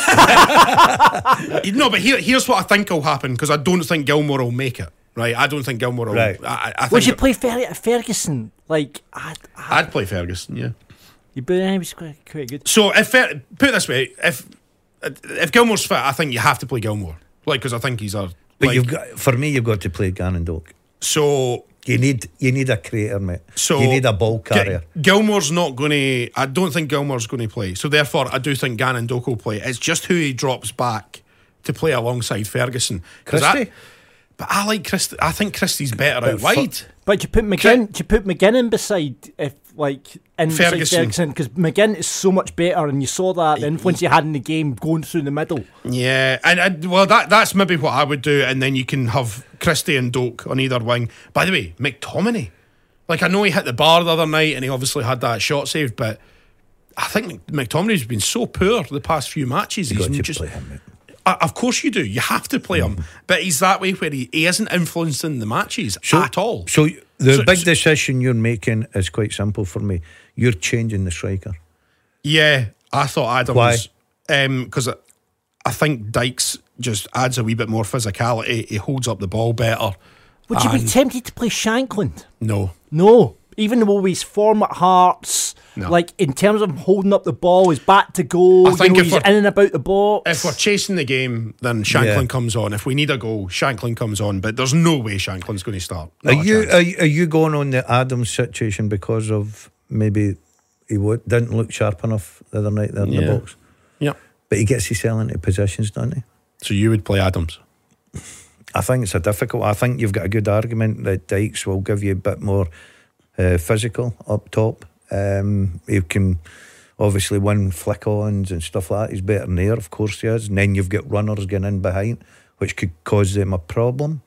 No, but here, here's what I think will happen, because I don't think Gilmore will make it. Right, I don't think Gilmore will. Right. I, I Would think you play Fer- Ferguson? Like, I'd, I'd, I'd play Ferguson. Yeah. you but he was quite, quite good. So if Fer- put it this way, if if Gilmore's fit, I think you have to play Gilmore. Like, because I think he's a. But like, you've got, for me, you've got to play Gannon Dock. so You need you need a creator, mate. so you need a ball carrier. G- Gilmore's not going to. I don't think Gilmore's going to play. So therefore, I do think Gannon Doak will play. It's just who he drops back to play alongside Ferguson. 'Cause I- Christie? but I like Christie. I think Christie's better out fu- wide. But do you put McGinn? Do you put McGinn beside if like in beside Ferguson. Ferguson? Because McGinn is so much better, and you saw that the influence he had in the game going through the middle. Yeah, and, and well, that that's maybe what I would do, and then you can have Christie and Doak on either wing. By the way, McTominay, like I know he hit the bar the other night, and he obviously had that shot saved, but I think McTominay's been so poor the past few matches. You've He's got to just, play him, mate. Uh, of course you do. You have to play him, but he's that way where he, he isn't influencing the matches at all. So the So- big so- decision you're making is quite simple for me. You're changing the striker. Yeah, I thought Adams. Why? Because I, I think Dykes just adds a wee bit more physicality. He holds up the ball better. Would you be And- tempted to play Shankland? No. No. Even though his form at Hearts, No. like in terms of holding up the ball, his back to goal, I you think know, if he's we're- in and about the box. If we're chasing the game, then Shanklin Yeah. comes on. If we need a goal, Shanklin comes on. But there's no way Shanklin's going to start. Are Not a you chance. are, you- are you going on the Adams situation because of maybe he w- didn't look sharp enough the other night there in the Yeah. box? Yeah. But he gets himself into positions, doesn't he? So you would play Adams? I think it's a difficult. I think you've got a good argument that Dykes will give you a bit more uh, physical up top. Um, he can obviously win flick-ons and stuff like that. He's better than there, of course he is. And then you've got runners getting in behind, which could cause them a problem.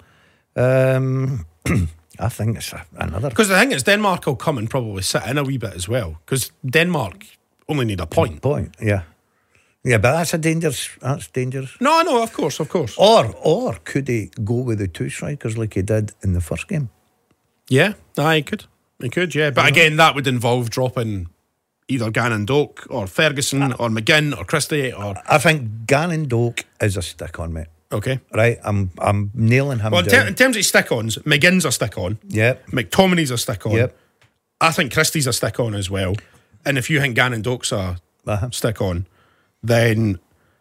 Um, I think it's a, another. Because the thing is, Denmark will come and probably sit in a wee bit as well. Because Denmark only need a point. Point, yeah, yeah, but that's a dangerous. That's dangerous. No, no, of course, of course. Or, or could he go with the two strikers like he did in the first game? Yeah, aye, he could. He could, yeah. But again, that would involve dropping either Gannon Doak or Ferguson or McGinn or Christie or. I think Gannon Doak is a stick-on, mate. Okay. Right, I'm I'm nailing him Well, in, down. ter- in terms of stick-ons, McGinn's a stick-on. Yep. McTominay's a stick-on. Yep. I think Christie's a stick-on as well. And if you think Gannon Doak's a Uh-huh. stick-on, then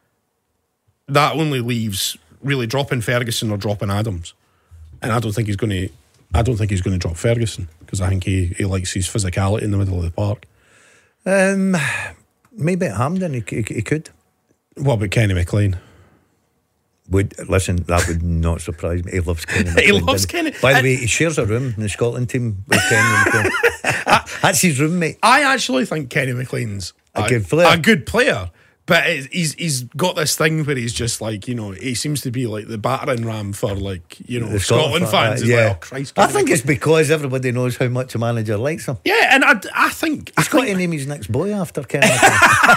that only leaves really dropping Ferguson or dropping Adams. And I don't think he's going to. I don't think he's going to drop Ferguson because I think he, he likes his physicality in the middle of the park. Um, maybe at Hampden he, he, he could. What about Kenny McLean? Would listen? That would not surprise me. He loves Kenny. He McLean, loves doesn't Kenny. By the And- way, he shares a room in the Scotland team with Kenny McLean. That's his roommate. I actually think Kenny McLean's A good player. A good player. But it- he's he's got this thing where he's just like, you know, he seems to be like the battering ram for like, you know, The Scotland, fans. uh, He's yeah. like, oh Christ. I Kenny think McLean. it's because everybody knows how much a manager likes him. Yeah, and I, I think I, He's got think to name his next boy after Kenny McLean.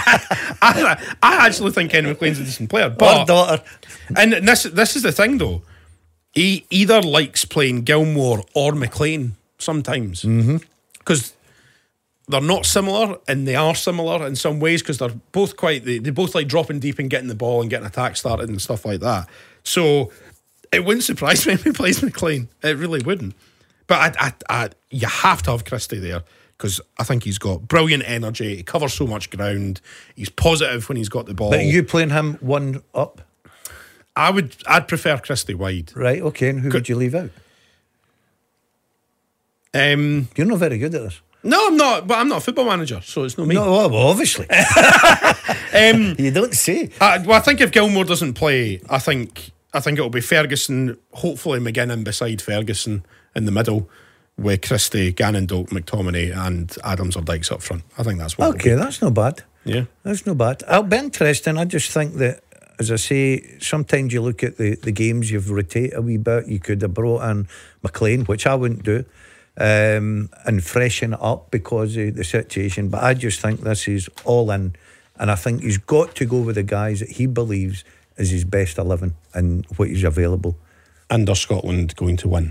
I, I actually think Kenny McLean's a decent player. Or But daughter. and this this is the thing though. He either likes playing Gilmore or McLean sometimes. Because they're not similar, and they are similar in some ways because they're both quite. They, they both like dropping deep and getting the ball and getting attack started and stuff like that. So it wouldn't surprise me if he plays McLean. It really wouldn't. But I, I, I, you have to have Christie there because I think he's got brilliant energy. He covers so much ground. He's positive when he's got the ball. But you playing him one up? I would. I'd prefer Christie wide. Right. Okay. And who Good. would you leave out? Um, You're not very good at this. no, I'm not. But I'm not a football manager, so it's not me. No, well, obviously. Um, You don't say. I, well, I think if Gilmore doesn't play, I think I think it'll be Ferguson, hopefully McGinnon beside Ferguson in the middle, with Christie, Gannon, Doak, McTominay, and Adams or Dykes up front. I think that's what. Okay, that's not bad. Yeah, That's not bad. It'll be interesting. I just think that, as I say, sometimes you look at the, the games, you've rotated a wee bit. You could have brought in McLean, which I wouldn't do, um, and freshen it up because of the situation. But I just think this is all in. And I think he's got to go with the guys that he believes is his best eleven and what is available. and are Scotland going to win?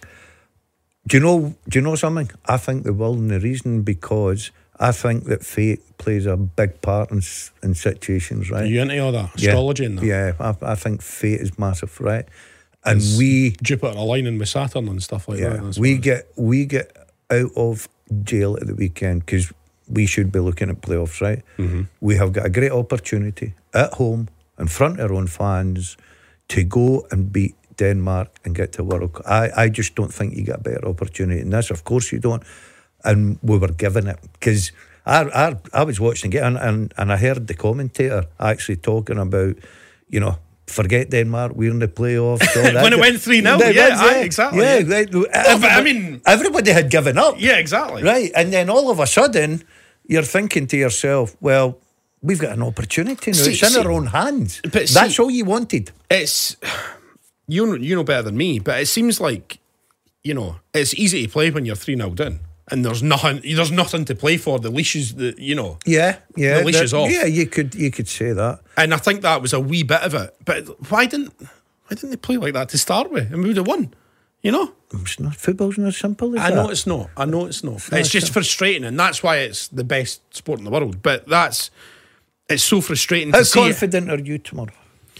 Do you know? Do you know something? I think they will, and the reason because I think that fate plays a big part in s- in situations, right? Are you into all that astrology and that? Yeah, I, I think fate is massive, right? And we, Jupiter aligning with Saturn and stuff like yeah, that. That's we what- get we get out of jail at the weekend because we should be looking at playoffs, right? Mm-hmm. We have got a great opportunity at home in front of our own fans to go and beat Denmark and get to World Cup. I, I just don't think you get a better opportunity than this. Of course you don't. And we were given it because I, I, I was watching it and, and, and I heard the commentator actually talking about, you know, forget Denmark, we're in the playoffs. all that. When it went three nil, That yeah, was, aye, exactly, Yeah, yeah. right. but I Everybody- mean- everybody had given up. Yeah, exactly. Right, and then all of a sudden, you're thinking to yourself, well, we've got an opportunity now. See- it's in see- our own hands. but That's see- all you wanted. It's you know, you know better than me, but it seems like, you know, it's easy to play when you're three nil down and there's nothing there's nothing to play for. The leash is the you know. Yeah, yeah. The leash that- is off. Yeah, you could you could say that. And I think that was a wee bit of it. But why didn't why didn't they play like that to start with? And we would have won. You know? It's not, football's not simple as I that. know it's not. I know it's not. It's, not just so- frustrating, and that's why it's the best sport in the world. But that's it's so frustrating How to see it. confident are you tomorrow?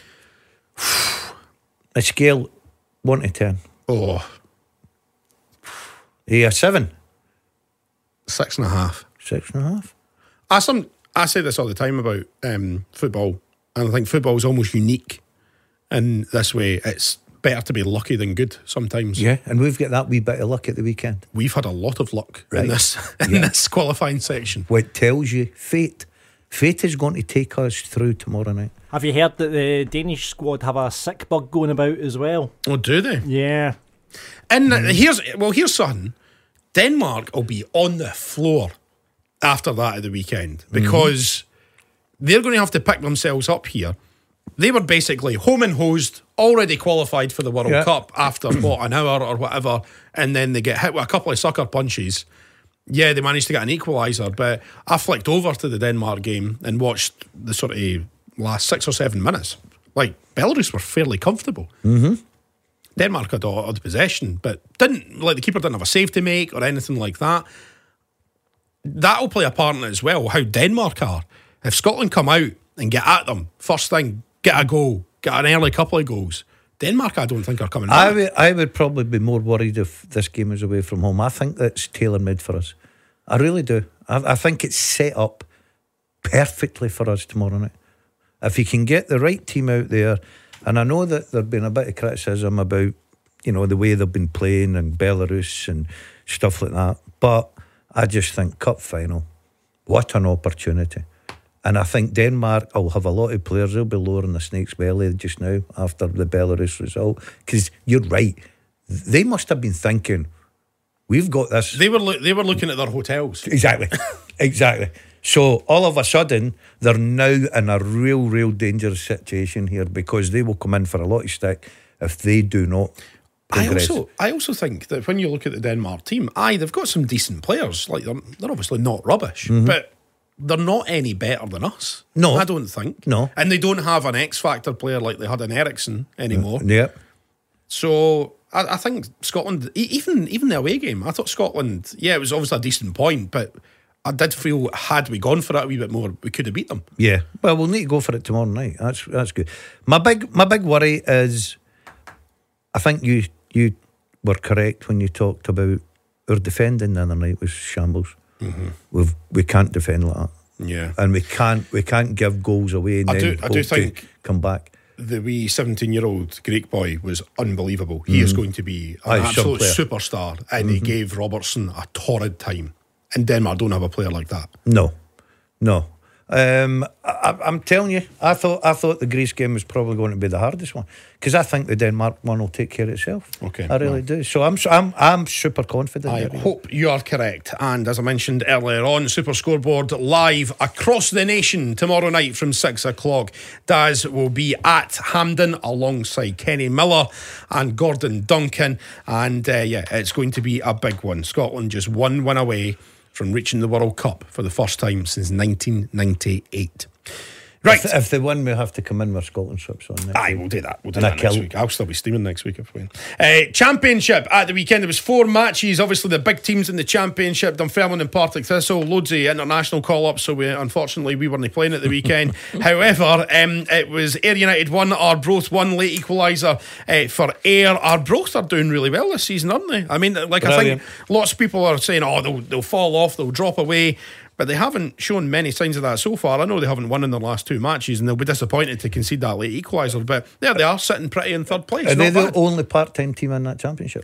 A scale one to ten. Oh, Yeah, seven, six and a half. six and a half. I some I say this all the time about um, football, and I think football is almost unique in this way. It's better to be lucky than good sometimes. Yeah, and we've got that wee bit of luck at the weekend. We've had a lot of luck Right. in this in Yeah. this qualifying section. What tells you fate? Fate is going to take us through tomorrow night. Have you heard that the Danish squad have a sick bug going about as well? Oh, do they? Yeah. And uh, here's well, here's something. Denmark will be on the floor after that at the weekend because they're going to have to pick themselves up here. They were basically home and hosed, already qualified for the World Yeah. Cup after what an hour or whatever, and then they get hit with a couple of sucker punches. Yeah, they managed to get an equaliser, but I flicked over to the Denmark game and watched the sort of last six or seven minutes. Like, Belarus were fairly comfortable. Mm-hmm. Denmark had all, all the possession, but didn't, like, the keeper didn't have a save to make or anything like that. That'll play a part in it as well, how Denmark are. If Scotland come out and get at them, first thing, get a goal, get an early couple of goals, Denmark, I don't think, are coming I back. would, I would probably be more worried if this game is away from home. I think that's tailor-made for us. I really do. I, I think it's set up perfectly for us tomorrow night. If you can get the right team out there, and I know that there's been a bit of criticism about, you know, the way they've been playing in Belarus and stuff like that, but I just think cup final, what an opportunity. And I think Denmark will have a lot of players. They'll be lower in the snake's belly just now after the Belarus result. Because you're right. They must have been thinking, we've got this. They were loo- they were looking at their hotels. Exactly. Exactly. So all of a sudden, they're now in a real, real dangerous situation here because they will come in for a lot of stick if they do not I progress. also, I also think that when you look at the Denmark team, aye, they've got some decent players. Like they're, they're obviously not rubbish, but they're not any better than us. No. I don't think. No. And they don't have an X factor player like they had in Ericsson anymore. Yeah. So I, I think Scotland, e- even even the away game, I thought Scotland, yeah, it was obviously a decent point, but I did feel had we gone for it a wee bit more, we could have beat them. Yeah. Well, we'll need to go for it tomorrow night. That's that's good. My big my big worry is, I think you you were correct when you talked about our defending the other night was shambles. Mm-hmm. We've we can't defend like that. Yeah, and we can't we can't give goals away and I then do I do think come back. The wee seventeen-year-old Greek boy was unbelievable. He mm. is going to be an Aye, absolute superstar, and mm-hmm. he gave Robertson a torrid time. And Denmark don't have a player like that. No, no. Um, I, I'm telling you, I thought I thought the Greece game was probably going to be the hardest one, because I think the Denmark one will take care of itself. Okay, I really well. do. So I'm I'm I'm super confident. I hope you are correct. And as I mentioned earlier on, Super Scoreboard live across the nation tomorrow night from six o'clock. Daz will be at Hampden alongside Kenny Miller and Gordon Duncan, and uh, yeah, it's going to be a big one. Scotland just one win away from reaching the World Cup for the first time since nineteen ninety-eight. Right. If, if they win, we'll have to come in with Scotland strips on next Aye, week. we'll do that. We'll do and that next kill. week. I'll still be steaming next week if we win. Uh, championship at the weekend. There was four matches. Obviously, the big teams in the Championship, Dunfermline and Partick Thistle, loads of international call-ups, so we, unfortunately we weren't playing at the weekend. However, um, it was Ayr United one, Arbroath one, late equaliser uh, for Ayr. Arbroath are doing really well this season, aren't they? I mean, like Brilliant. I think lots of people are saying, oh, they'll, they'll fall off, they'll drop away. But they haven't shown many signs of that so far. I know they haven't won in their last two matches, and they'll be disappointed to concede that late equaliser. But there they are, sitting pretty in third place. Are they Not the bad. only part-time team in that championship?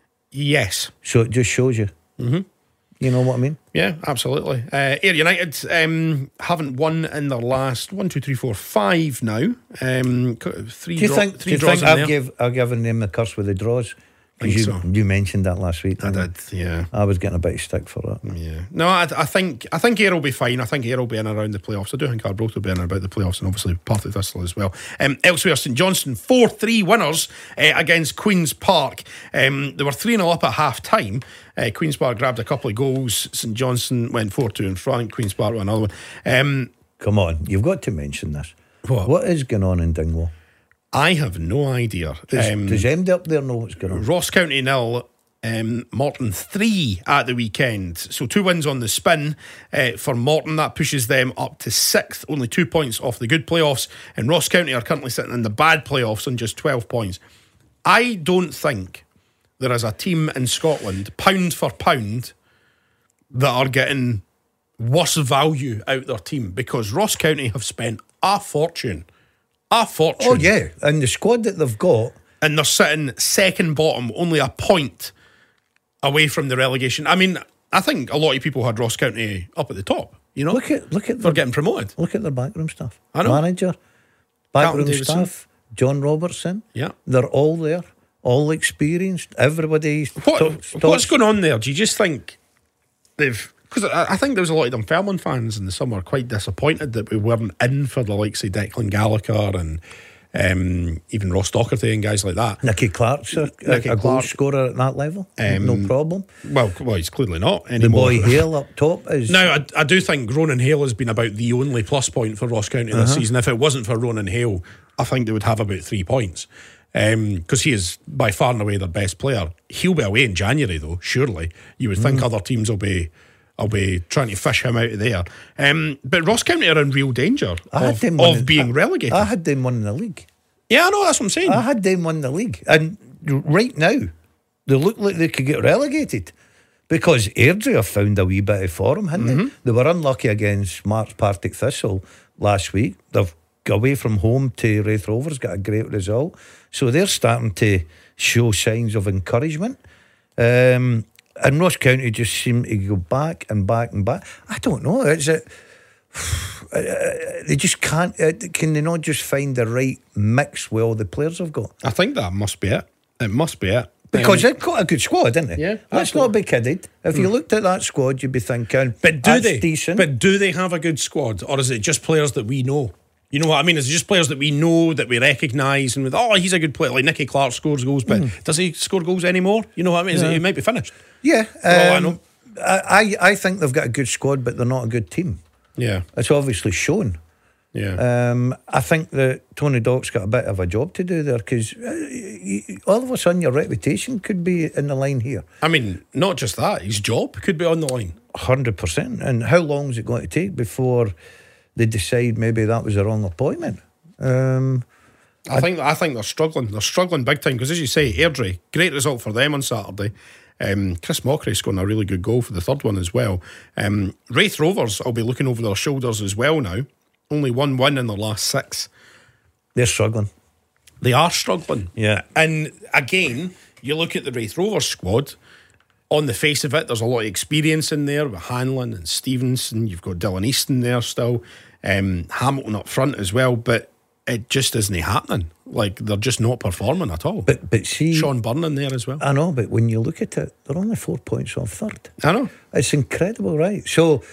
Yes. So it just shows you. Mm-hmm. You know what I mean? Yeah, absolutely. Uh, Ayr United um, haven't won in their last one, two, three, four, five now. Um, three. Do you dro- think? three Do you draws think in I've there. give I've given them the curse with the draws? Think You, so. you mentioned that last week. I didn't did, you? yeah. I was getting a bit of stick for that. Yeah. No, I, I think I think Ayr will be fine. I think Ayr will be in and around the playoffs. I do think Arbroath will be in and about the playoffs, and obviously Partick Thistle as well. Um, elsewhere, St Johnstone four three winners uh, against Queen's Park. Um, they were three nil up at half time. Uh, Queen's Park grabbed a couple of goals. St Johnstone went four two in front. Queen's Park went another one. Um, Come on, you've got to mention this. What? What is going on in Dingwall? I have no idea. Does, um, does M D up there know what's going on? Ross County nil, um, Morton three at the weekend. So two wins on the spin uh, for Morton. That pushes them up to sixth, only two points off the good playoffs. And Ross County are currently sitting in the bad playoffs on just twelve points. I don't think there is a team in Scotland, pound for pound, that are getting worse value out their team, because Ross County have spent a fortune. A fortune. Oh yeah, and the squad that they've got, and they're sitting second bottom, only a point away from the relegation. I mean, I think a lot of people had Ross County up at the top. You know, look at look at for their, getting promoted. Look at their backroom staff. I know. Manager, backroom Carlton staff, John Robertson. Yeah, they're all there, all experienced. Everybody. What, talks, what's going on there? Do you just think they've? Because I, I think there was a lot of Dunfermline fans in the summer quite disappointed that we weren't in for the likes of Declan Gallagher and um, even Ross Docherty and guys like that. Nicky Clark's a, Nicky a, a goal Clark. scorer at that level. Um, no problem. Well, well, he's clearly not The anymore. boy Hale up top is. Now, I, I do think Ronan Hale has been about the only plus point for Ross County this Uh-huh. season. If it wasn't for Ronan Hale, I think they would have about three points. Because um, he is by far and away their best player. He'll be away in January, though, surely. You would think Mm. other teams will be will be trying to fish him out of there. Um, but Ross County are in real danger I had of, them one of in- being I- relegated. I had them won the league. yeah, I know, that's what I'm saying. I had them win the league, and right now they look like they could get relegated because Airdrie have found a wee bit of form, haven't Mm-hmm. they? They were unlucky against Mark's Partick Thistle last week. They've got away from home to Wraith Rovers, got a great result, so they're starting to show signs of encouragement. Um, and Ross County just seem to go back and back and back. I don't know. It's a they just can't. Uh, can they not just find the right mix with all the players they've got? I think that must be it. It must be it. Because Um, they've got a good squad, didn't they? Yeah, Let's absolutely. not be kidded. If you looked at that squad, you'd be thinking, But do that's they? decent. But do they have a good squad, or is it just players that we know? You know what I mean? Is it just players that we know, that we recognise, and with oh, he's a good player, like Nicky Clark scores goals, but does he score goals anymore? You know what I mean? Is it, he might be finished. yeah, For all I um, know. I, I I think they've got a good squad, but they're not a good team. Yeah, It's obviously shown. Yeah. Um, I think that Tony Dock's got a bit of a job to do there because uh, all of a sudden your reputation could be in the line here. I mean, not just that, his job could be on the line. one hundred percent. And how long is it going to take before they decide maybe that was the wrong appointment? Um, I, I think I think they're struggling. They're struggling big time because, as you say, Airdrie, great result for them on Saturday. Um, Chris Mockery scoring a really good goal for the third one as well. Um, Wraith Rovers will be looking over their shoulders as well now. Only one win in their last six. they're struggling. They are struggling. Yeah. And again, you look at the Wraith Rovers squad. On the face of it, there's a lot of experience in there with Hanlon and Stevenson. You've got Dylan Easton there still. Um, Hamilton up front as well. But it just isn't happening. Like, they're just not performing at all. But but see, Sean Byrne in there as well. I know, but when you look at it, they're only four points off third. I know. It's incredible, right? So,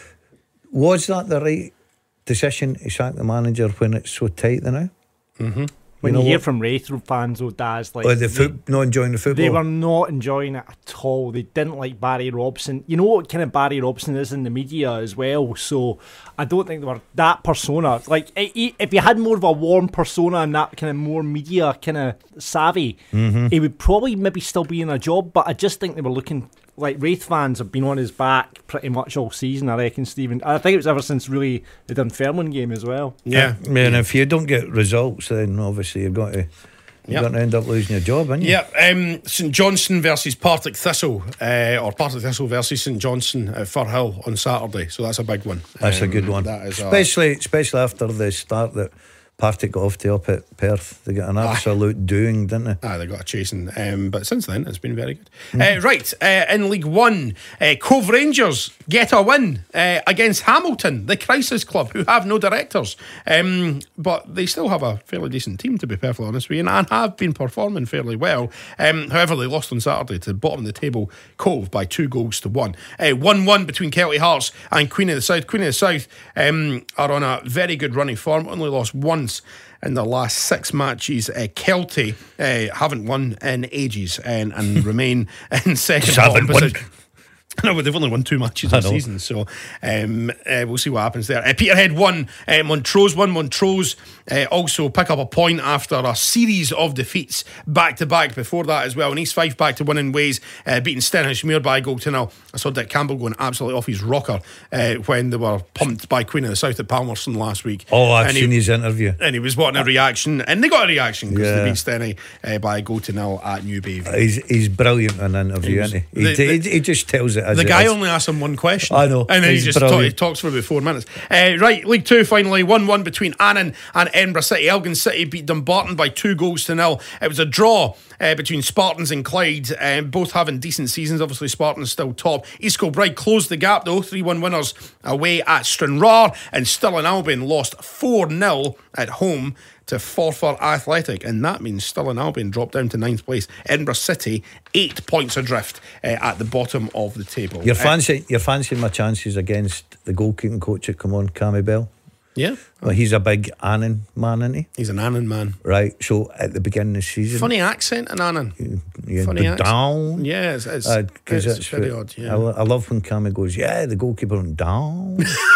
was that the right decision to sack the manager when it's so tight now? Mm-hmm. When You you, know hear what? from Wraith fans, though, Daz, like Or the foot, not enjoying the football. they were not enjoying it at all. They didn't like Barry Robson. You know what kind of Barry Robson is in the media as well. So I don't think they were that persona. Like, i- i- if you had more of a warm persona and that kind of more media kind of savvy, Mm-hmm. he would probably maybe still be in a job. But I just think they were looking like Wraith fans have been on his back pretty much all season. I reckon, Stephen. I think it was ever since really the Dunfermline game as well. Yeah. I mean, if you don't get results, then obviously you've got to you're Yep. going to end up losing your job, aren't you? Yeah, um, St Johnstone versus Partick Thistle, uh, or Partick Thistle versus St Johnstone at Firhill on Saturday. So that's a big one. That's a Um, good one. That is a, especially, especially after the start that Partick got off to up at Perth. They got an absolute doing, didn't they? Ah, they got a chasing. Um, but since then, it's been very good. Uh, right, uh, in League One, uh, Cove Rangers get a win uh, against Hamilton, the Crisis Club, who have no directors. Um, but they still have a fairly decent team, to be perfectly honest with you, and have been performing fairly well. Um, however, they lost on Saturday to the bottom of the table, Cove, by two goals to one. Uh, one one between Kelty Hearts and Queen of the South. Queen of the South um, are on a very good running form, only lost once in their last six matches. uh, Kelty uh, haven't won in ages and, and remain in second Just haven't position. won. No, but they've only won two matches I this know. season, so um, uh, we'll see what happens there. Uh, Peterhead won, uh, Montrose won. Montrose uh, also pick up a point after a series of defeats back to back before that as well. And East Fife back to winning ways, uh, beating Stenhousemuir by a goal to nil. I saw Dick Campbell going absolutely off his rocker uh, when they were pumped by Queen of the South at Palmerston last week. Oh, I've And seen he, his interview. and he was wanting a reaction, and they got a reaction because Yeah. they beat Stenny uh, by a goal to nil at New Bay. He's he's brilliant in an interview, He was- isn't he? the- He, the- he, he just tells it as The it guy is. only asked him one question. I know. And then He's he just talk, brilliant. he talks for about four minutes. Uh, right, League Two finally, one one between Annan and Edinburgh City. Elgin City beat Dumbarton by two goals to nil. It was a draw uh, between Spartans and Clyde, um, both having decent seasons. Obviously, Spartans still top. East Kilbride closed the gap, though. three one winners away at Stranraer. And Stirling Albion lost four nil at home to Forfar Athletic, and that means Stirling Albion dropped down to ninth place. Edinburgh City eight points adrift uh, at the bottom of the table. You're Uh, fancy, you're fancying my chances against the goalkeeping coach at Come On, Cammy Bell. yeah, Well, he's a big Annan man, isn't he? he's an Annan man. Right. So at the beginning of the season, Funny accent in Annan. yeah, funny the accent. down. Yeah, it's, it's, Uh, 'cause it's that's very what- odd. I, Yeah. lo- I love when Cammy goes, yeah, the goalkeeper went down.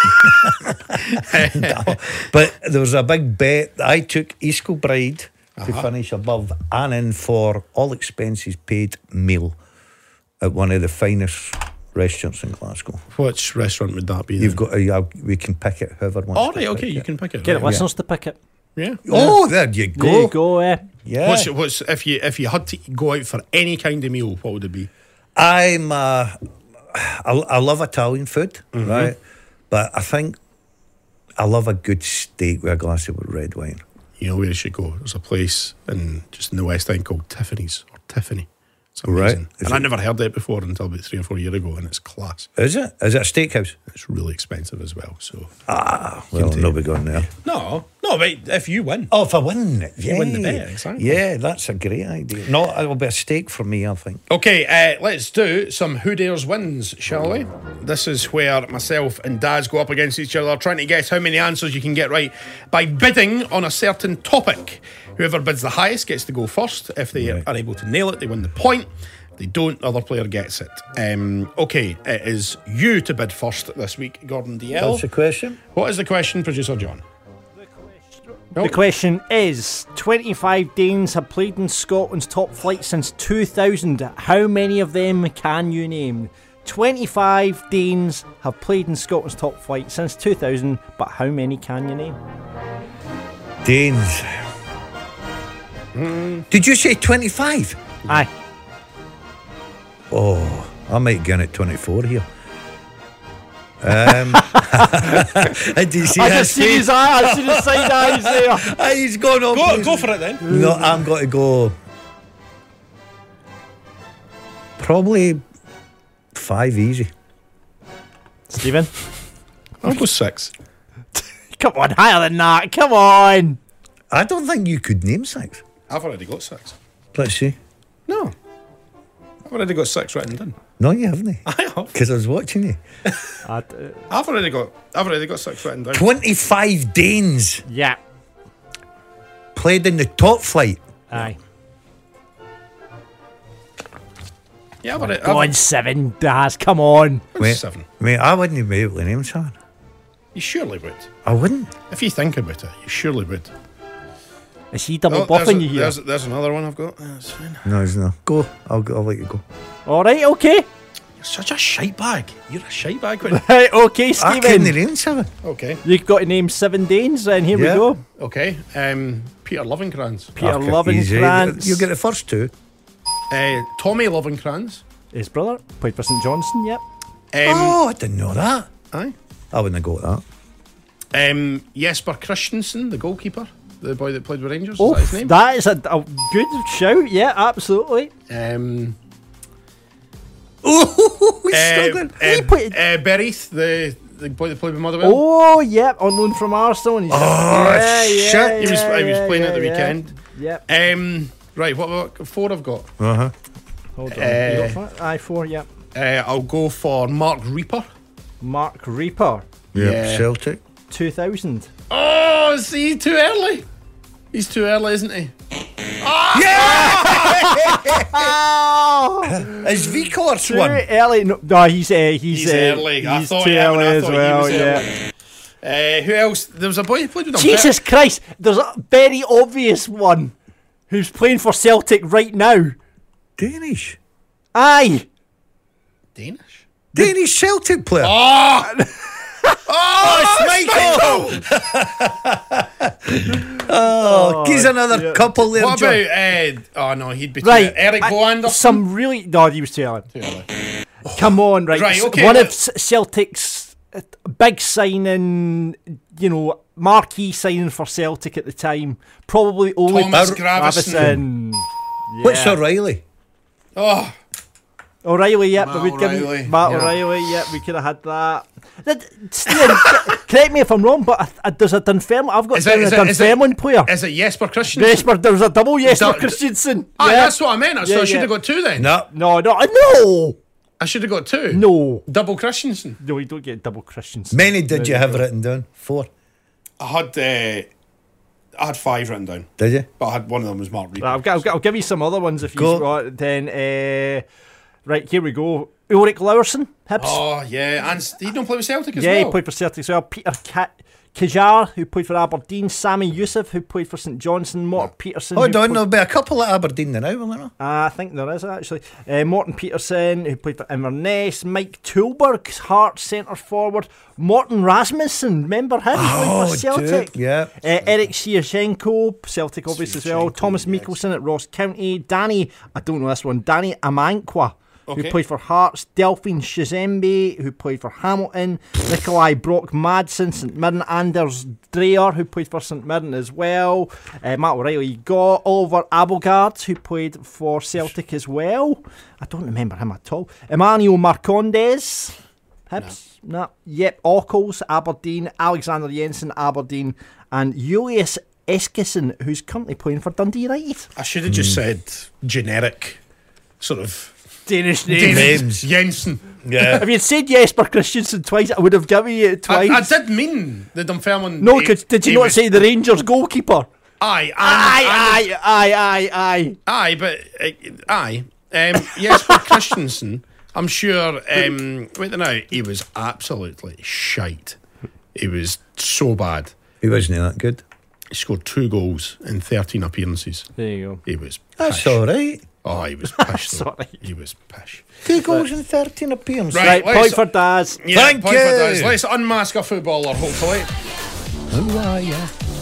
Down. But there was a big bet that I took East Kilbride Uh-huh. to finish above Annan for all expenses paid meal at one of the finest restaurants in Glasgow. Which restaurant would that be? You've then? got a, uh, we can pick it whoever wants. Oh, to right, okay, pick you it. can pick it. Get right. listeners to pick it. Yeah. Oh, there you go. There you go, eh? Yeah. What's, what's if you if you had to go out for any kind of meal, what would it be? I'm uh, I, I love Italian food, Mm-hmm. right? But I think I love a good steak with a glass of red wine. You know where you should go? There's a place in just in the West End called Tiffany's or Tiffany. It's Right. amazing. Is And I it- never heard it before until about three or four years ago, and it's class. Is it? Is it a steakhouse? It's really expensive as well. So Ah, well, take- nobody going there. no, no, but if you win, Oh, if I win, yeah, win the bet, exactly. Yeah, that's a great idea. No, it'll be a steak for me, I think. okay, uh, let's do some Who Dares Wins, shall we? This is where myself and Daz go up against each other, trying to guess how many answers you can get right by bidding on a certain topic. Whoever bids the highest gets to go first. If they Right. are able to nail it, they win the point. If they don't, the other player gets it. Um, okay, it is you to bid first this week, Gordon D L. That's the question. What is the question, Producer John? The The question is, twenty-five Danes have played in Scotland's top flight since two thousand. How many of them can you name? twenty-five Danes have played in Scotland's top flight since two thousand, but how many can you name? Danes. Mm. Did you say twenty-five? Aye. Oh, I might get it twenty-four here. Um, did you see I his just seen face? his eye, I seen his side eyes there. Ah, he's gone on. Go, go for it then. No, I'm going to go. Probably five easy. Stephen? I'll go six. Come on, higher than that. Come on. I don't think you could name six. I've already got six. Let's see. No. I've already got six written down. No, you haven't. I have. Because I was watching you. I'd, uh, I've already got I've already got six written down. twenty-five Danes yeah. played in the top flight. Aye. Yeah, I've already Go on, seven, Daz. Come on. Wait, seven. Mate, I wouldn't be able to name seven. You surely would. I wouldn't. If you think about it, you surely would. Is he double Oh, there's, buffing a- you here? there's, there's another one I've got. That's fine. No, it's not. Go. I'll, go. I'll let you go. All right, okay. You're such a shite bag. You're a shite bag. Quinn. Right, okay, I couldn't Stephen. name seven. Okay. You've got to name seven Danes, and here Yeah. we go. Okay. Um, Peter Lovenkrands. Peter Okay, easy. Lovenkrands. You get the first two. Uh, Tommy Lovenkrands. His brother played for St Johnstone, yep. Um, Oh, I didn't know that. Aye. I wouldn't have got that. Um, Jesper Christensen, the goalkeeper, the boy that played with Rangers. Oh, is that his name? that is a, a good shout, yeah, absolutely. Um, Oh, he's uh, struggling. He uh, played- uh, Berith, the, the boy that played with Motherwell. Oh, yep, on loan from Arsenal. And he's Oh, yeah, yeah, shit. He was- yeah, he was yeah, playing at the yeah, weekend. Yep. Um, right, what have I got? Four I've got. Uh huh. Hold on. Uh, You got that? Aye, four, yep. Uh, I'll go for Mark Reaper. Mark Reaper, Yeah. Yeah. Celtic. two thousand. Oh, see, too early. He's too early, isn't he? Is Vicor's Too one? early. No, no he's, uh, he's, He's uh, early. I He's thought too he- I mean, early I as thought he well, was yeah. early. Uh, who else? There was a boy who played with him. Jesus Christ, there's a very obvious one who's playing for Celtic right now. Danish. Aye. Danish. Danish Celtic player. Oh! Oh, it's Michael. Oh, he's another yeah. couple there. What John. about? Uh, oh no, he'd be too Right. Eric I- Boander. Some really. No, he was too early. Too early. Come on, right. Right, s- okay, One let- of C- Celtic's uh, big signing, you know, marquee signing for Celtic at the time. Probably only Thomas Ar- Gravesen. Gravesen. What's Yeah. O'Reilly? Oh, O'Reilly, yep. Matt we would give O'Reilly, him Matt yeah. O'Reilly, yep. We could have had that. That- Stephen, c- correct me if I'm wrong, but I, I, there's a Dunfermline. I've got Is down it- a is it- is it- Dunfermline player. is it Jesper Christensen? Jesper, there was a double Jesper Dun- Christensen. Ah, Yeah. that's what I meant. So Yeah, I should yeah. have got two then. No. No, no, no, I should have got two. no. Double Christensen. No, you don't get double Christensen. Many did There you you have go. written down? Four. I had uh, I had five written down, Did you? but I had one of them was Mark Reaper. Right, I'll, gi- I'll, gi- I'll give you some other ones if Go. you've got. Then, uh, right, here we go. Ulrich Laursen, Hibs. Oh yeah, and he don't play with Celtic as yeah, well. he played for Celtic as well. Peter Ka- Kajar, who played for Aberdeen. Sammy Youssef, who played for St Johnstone. Morton Peterson. Hold who on, played- there'll be a couple at Aberdeen now, will there? Uh, I think there is actually. Uh, Morton Peterson, who played for Inverness. Mike Tulberg, Hearts centre forward. Morton Rasmussen, remember him? He played Oh, for Celtic. dude, yeah. Uh, Eric Siashenko, Celtic obviously as well. Siashenko, Thomas yes. Mikkelsen at Ross County. Danny, I don't know this one. Danny Amankwa, who Okay. played for Hearts. Delphine Shizembe, who played for Hamilton. Nikolai Brock Madsen, St Mirren. Anders Dreyer, who played for St Mirren as well. Uh, Matt O'Reilly you got. Oliver Abelgard, who played for Celtic as well. I don't remember him at all. Emmanuel Marcondes. Hibs? No. Yep. Ockles, Aberdeen. Alexander Jensen, Aberdeen. And Julius Eskison, who's currently playing for Dundee United. I should have just said generic, sort of Danish Names. Jensen. Yeah. If you'd said Jesper Christensen twice, I would have given you it I, twice. I did mean the Dunfermline. no, he- could, did you he not was- say the Rangers goalkeeper? Aye, and, Aye, and- aye, aye, aye, aye. aye, but uh, aye. Um, Jesper Christensen. I'm sure. Um, wait now, he was absolutely shite. He was so bad. He wasn't that good. He scored two goals in thirteen appearances. There you go. He was That's pish. all right. Oh, he was pish. though. Sorry. He was pish. Two goals in thirteen appearances. Right. Right, let's- point for Daz. Yeah, Thank point for you. Daz. Let's unmask a footballer, hopefully. Who are you?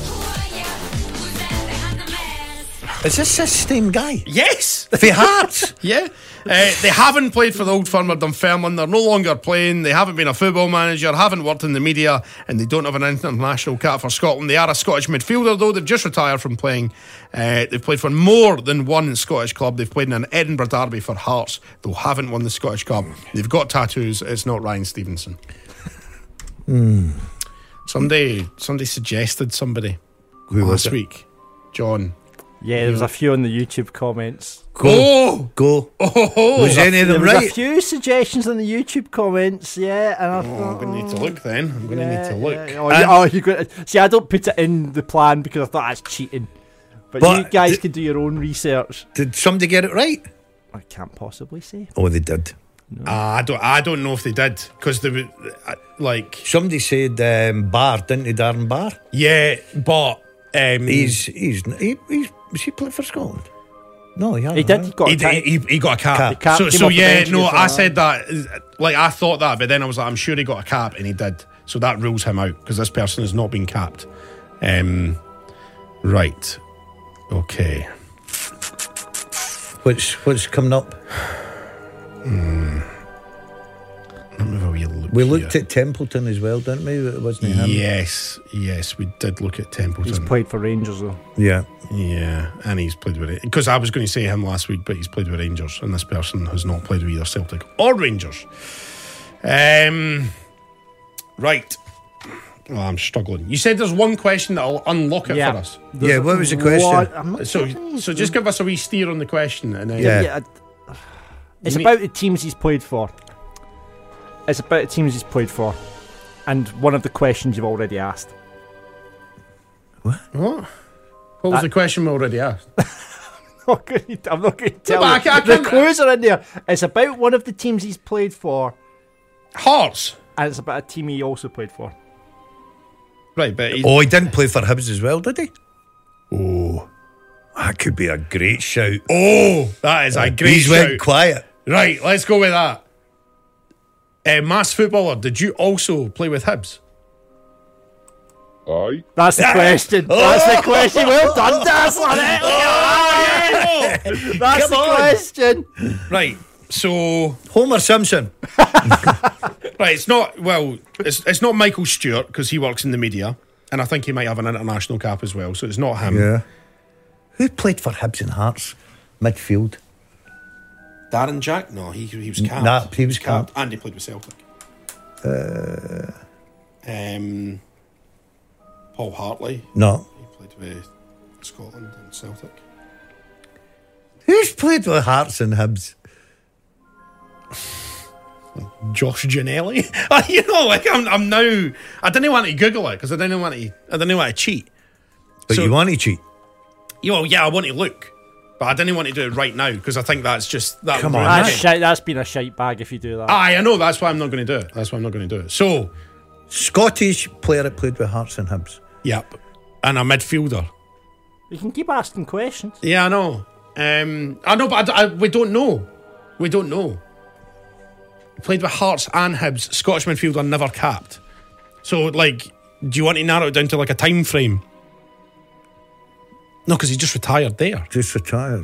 Is this the same guy? Yes. For Hearts? Yeah. Uh, they haven't played for the Old Firm of Dunfermline. They're no longer playing. They haven't been a football manager, haven't worked in the media, and they don't have an international cap for Scotland. They are a Scottish midfielder, though. They've just retired from playing. Uh, they've played for more than one Scottish club. They've played in an Edinburgh derby for Hearts, though haven't won the Scottish Cup. They've got tattoos. It's not Ryan Stevenson. Hmm. Somebody, somebody suggested somebody Who was last it? week. John. Yeah, there was a few in the YouTube comments. Go. Oh! Go. Oh! Was any of There them was right? a few suggestions in the YouTube comments, yeah, and I Oh, thought, I'm going to need to look then. I'm going to yeah, need to look. yeah, oh, you, oh, you got see, I don't put it in the plan because I thought that's cheating. But, But you guys d- can do your own research. Did somebody get it right? I can't possibly say. Oh, they did. Uh, I don't. I don't know if they did because they were uh, like. Somebody said um, Barr, didn't he, Darren Barr? Yeah, but um, He's he's he, he's was he played for Scotland? No, he hasn't. He did. right? He got he, a tie. he, he got a cap. Cap. cap So, came so off the yeah, bench no, against I Ireland. said that. Like I thought that, but then I was like, I'm sure he got a cap, and he did. So that rules him out because this person has not been capped. Um, right. Okay. What's what's coming up? Let me have a wee look. We looked here. at Templeton as well, didn't we? It wasn't him. Yes, yes, we did look at Templeton. He's played for Rangers though. Yeah. Yeah, and he's played with it. Because I was going to say him last week, but he's played with Rangers, and this person has not played with either Celtic or Rangers. Um, right. Oh, I'm struggling. You said there's one question that'll unlock it Yeah. for us. Yeah, what was the question? What? I'm not So, sure. so just give us a wee steer on the question, and then Yeah. Yeah, I- it's You about the teams he's played for. It's about the teams he's played for, and one of the questions you've already asked. what? What was That- the question we already asked? Not gonna- I'm not going to tell but I you. ca- I The can't- clues are in there. It's about one of the teams he's played for, Hearts, and it's about a team he also played for. right? But he, Oh, he didn't play for Hibs as well, did he? Oh, that could be a great shout. oh, that is a great He's shout. went quiet. Right, let's go with that. Uh, mass footballer, did you also play with Hibs? Aye. That's the question. That's the question. Well done, Daz. on it. Oh, That's Come the on. question. right, so Homer Simpson. right, it's not well, it's it's not Michael Stewart because he works in the media, and I think he might have an international cap as well. So it's not him. Yeah. Who played for Hibs and Hearts? Midfield. Darren Jack? No, he he was capped. Nah, he was capped. and he played with Celtic. Uh, um, Paul Hartley. No. He played with Scotland and Celtic. Who's played with Hearts and Hibs? Josh Ginnelly. You know, like I'm, I'm now. I didn't want to Google it because I didn't want to. I didn't want to cheat. But So- you want to cheat? You know, yeah, I want to look, but I didn't want to do it right now because I think that's just that. Come would on, ruin That's, it. shite, that's been a shite bag if you do that. Aye, I know. That's why I'm not going to do it. That's why I'm not going to do it. So, Scottish player that played with Hearts and Hibs. yep, and a midfielder. You can keep asking questions. Yeah, I know. Um, I know, but I, I, we don't know. We don't know. Played with Hearts and Hibs. Scottish midfielder never capped. So, like, do you want to narrow it down to like a time frame? No, because he just retired there. Just retired.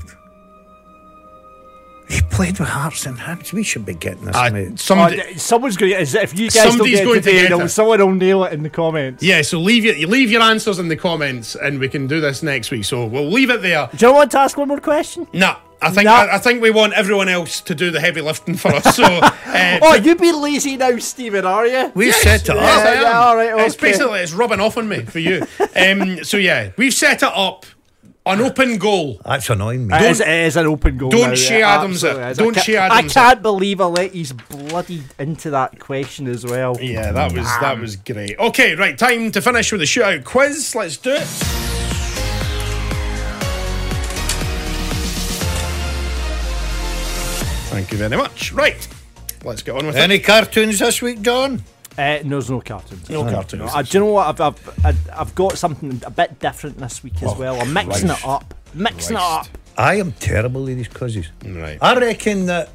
He played with Hearts and Hibs. We should be getting this, Uh, mate. somebody, Oh, someone's going to. If you guys Somebody's don't get going it to today, get they'll- it. someone will nail it in the comments. yeah. So leave your you leave your answers in the comments, and we can do this next week. So we'll leave it there. Do you want to ask one more question? Nah, I think Nah. I, I think we want everyone else to do the heavy lifting for us. So, uh, Oh, you be lazy now, Stephen, are you? We set it yes, up. I am. yeah, all right, It's okay. basically it's rubbing off on me for you. Um, so yeah, we've set it up. An open goal. That's annoying me. It is, it is an open goal. don't now, Shea yeah, Adams it. absolutely is. Don't I Shea can't, Adams I can't believe I let he's bloody into that question as well. Yeah, that was that was great. Okay, right, time to finish with the shootout quiz. Let's do it. Thank you very much. Right, let's get on with it. Any cartoons this week, John? Uh, no, there's no cartoons. No cartoons. No, uh, do you know what? I've, I've, I've, I've got something a bit different this week as Oh, well. I'm mixing Christ. it up. Mixing Christ. it up. I am terrible at these quizzes. Right. I reckon that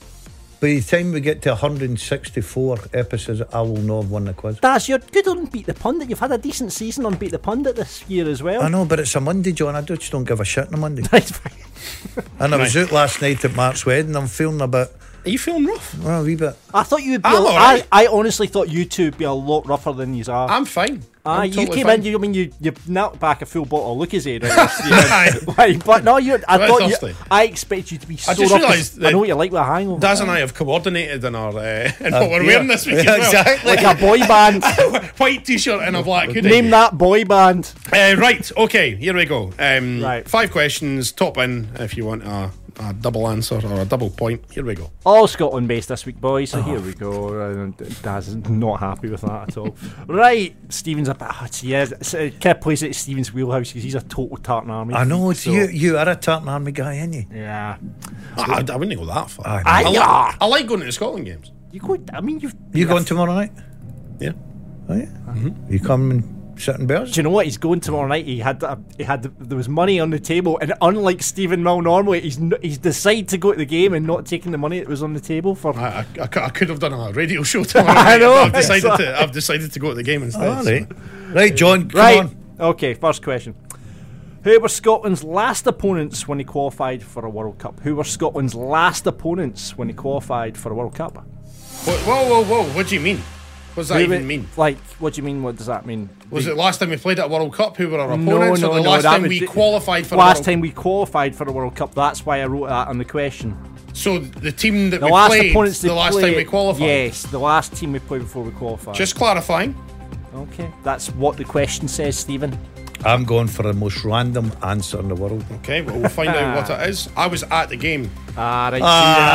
by the time we get to one hundred sixty-four episodes, I will not have won the quiz. Daz, you're good on Beat the Pundit. You've had a decent season on Beat the Pundit this year as well. I know, but it's a Monday, John. I just don't give a shit on a Monday. It's fine. And I was out last night at Mark's wedding. I'm feeling a bit, Are you feeling rough? well, a wee bit. I thought you would be. I'm a, all right. I, I honestly thought you two would be a lot rougher than you are. I'm fine. Ah, I'm you totally came fine. in. You, I mean, you you knelt back a full bottle of Lucozade, right? Like, but no, you. I Right, thought you, thirsty. I expect you to be so. I just rough 'cause realised I that know what you like with a hangover. Daz and I have coordinated in our uh, in what we're yeah. wearing this week as well. Exactly. Like a boy band. White t-shirt and a black hoodie. Name that boy band. Uh, right, okay, here we go. Um, Right. Five questions, top in if you want a, a double answer or a double point. Here we go. All Scotland based this week, boys. So here we go. Uh, Daz is not happy with that at all. Right, Stephen's a bit. Oh, yeah, it's, uh, kind of plays it at Stephen's wheelhouse because he's a total Tartan Army. I know, freak, it's so- you You are a Tartan Army guy, ain't you? Yeah, I, I wouldn't go that far. I I, know. li- Aye, I like going to the Scotland games. you go. I mean, you've. You going tomorrow night? Yeah. Oh, yeah? Mm-hmm. You come and sit in Bears? Do you know what? He's going tomorrow night. He had a, he had there was money on the table, and unlike Stephen Mill normally, he's n- he's decided to go to the game and not taking the money that was on the table for. I, I, I, cou- I could have done a radio show tomorrow. I night, know, but I've decided exactly. to. I've decided to go to the game instead. All so- right. Right, John, come Right. on. Okay. First question. Who were Scotland's last opponents when he qualified for a World Cup? Who were Scotland's last opponents when he qualified for a World Cup? Whoa, whoa, whoa, whoa! What do you mean? What does that Who even were- mean? Like, what do you mean? What does that mean? Was The- it last time we played at a World Cup? Who were our No, opponents? no, or the no. last that time was we the- qualified for last a World time we qualified for a World Cup. That's why I wrote that on the question. So the team that The we last played opponents they the last played, time we qualified. Yes, the last team we played before we qualified. Just clarifying. Okay, that's what the question says, Stephen. I'm going for the most random answer in the world. Okay, well, we'll find out what it is. I was at the game. Ah, right,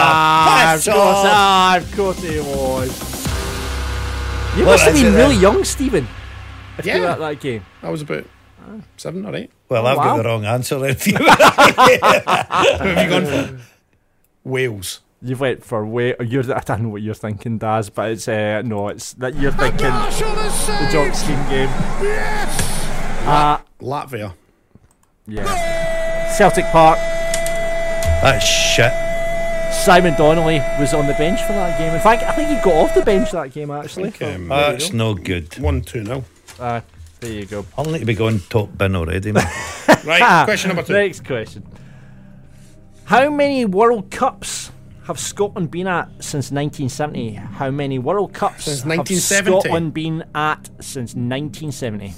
Ah, Stephen. Ah, of piss course, ah, of course he was. You What must have is been it really then? young, Stephen. If you Yeah. were at that game. I was about seven or eight. Well, Oh, I've wow. got the wrong answer. If you Who have you gone for? Wales. You went for way. You're, I don't know what you're thinking, Daz, but it's uh, no, it's that you're thinking the Jockstein game. Uh, Latvia. yeah. Celtic Park. that's shit. Simon Donnelly was on the bench for that game. In fact, I think he got off the bench that game actually. Okay, um, That's no good. one two nil. Uh, there you go. I'll need to be going top bin already, man. Right, question number two. Next question. How many World Cups have Scotland been at since nineteen seventy? How many World Cups Since have nineteen seventy? Scotland been at since nineteen seventy?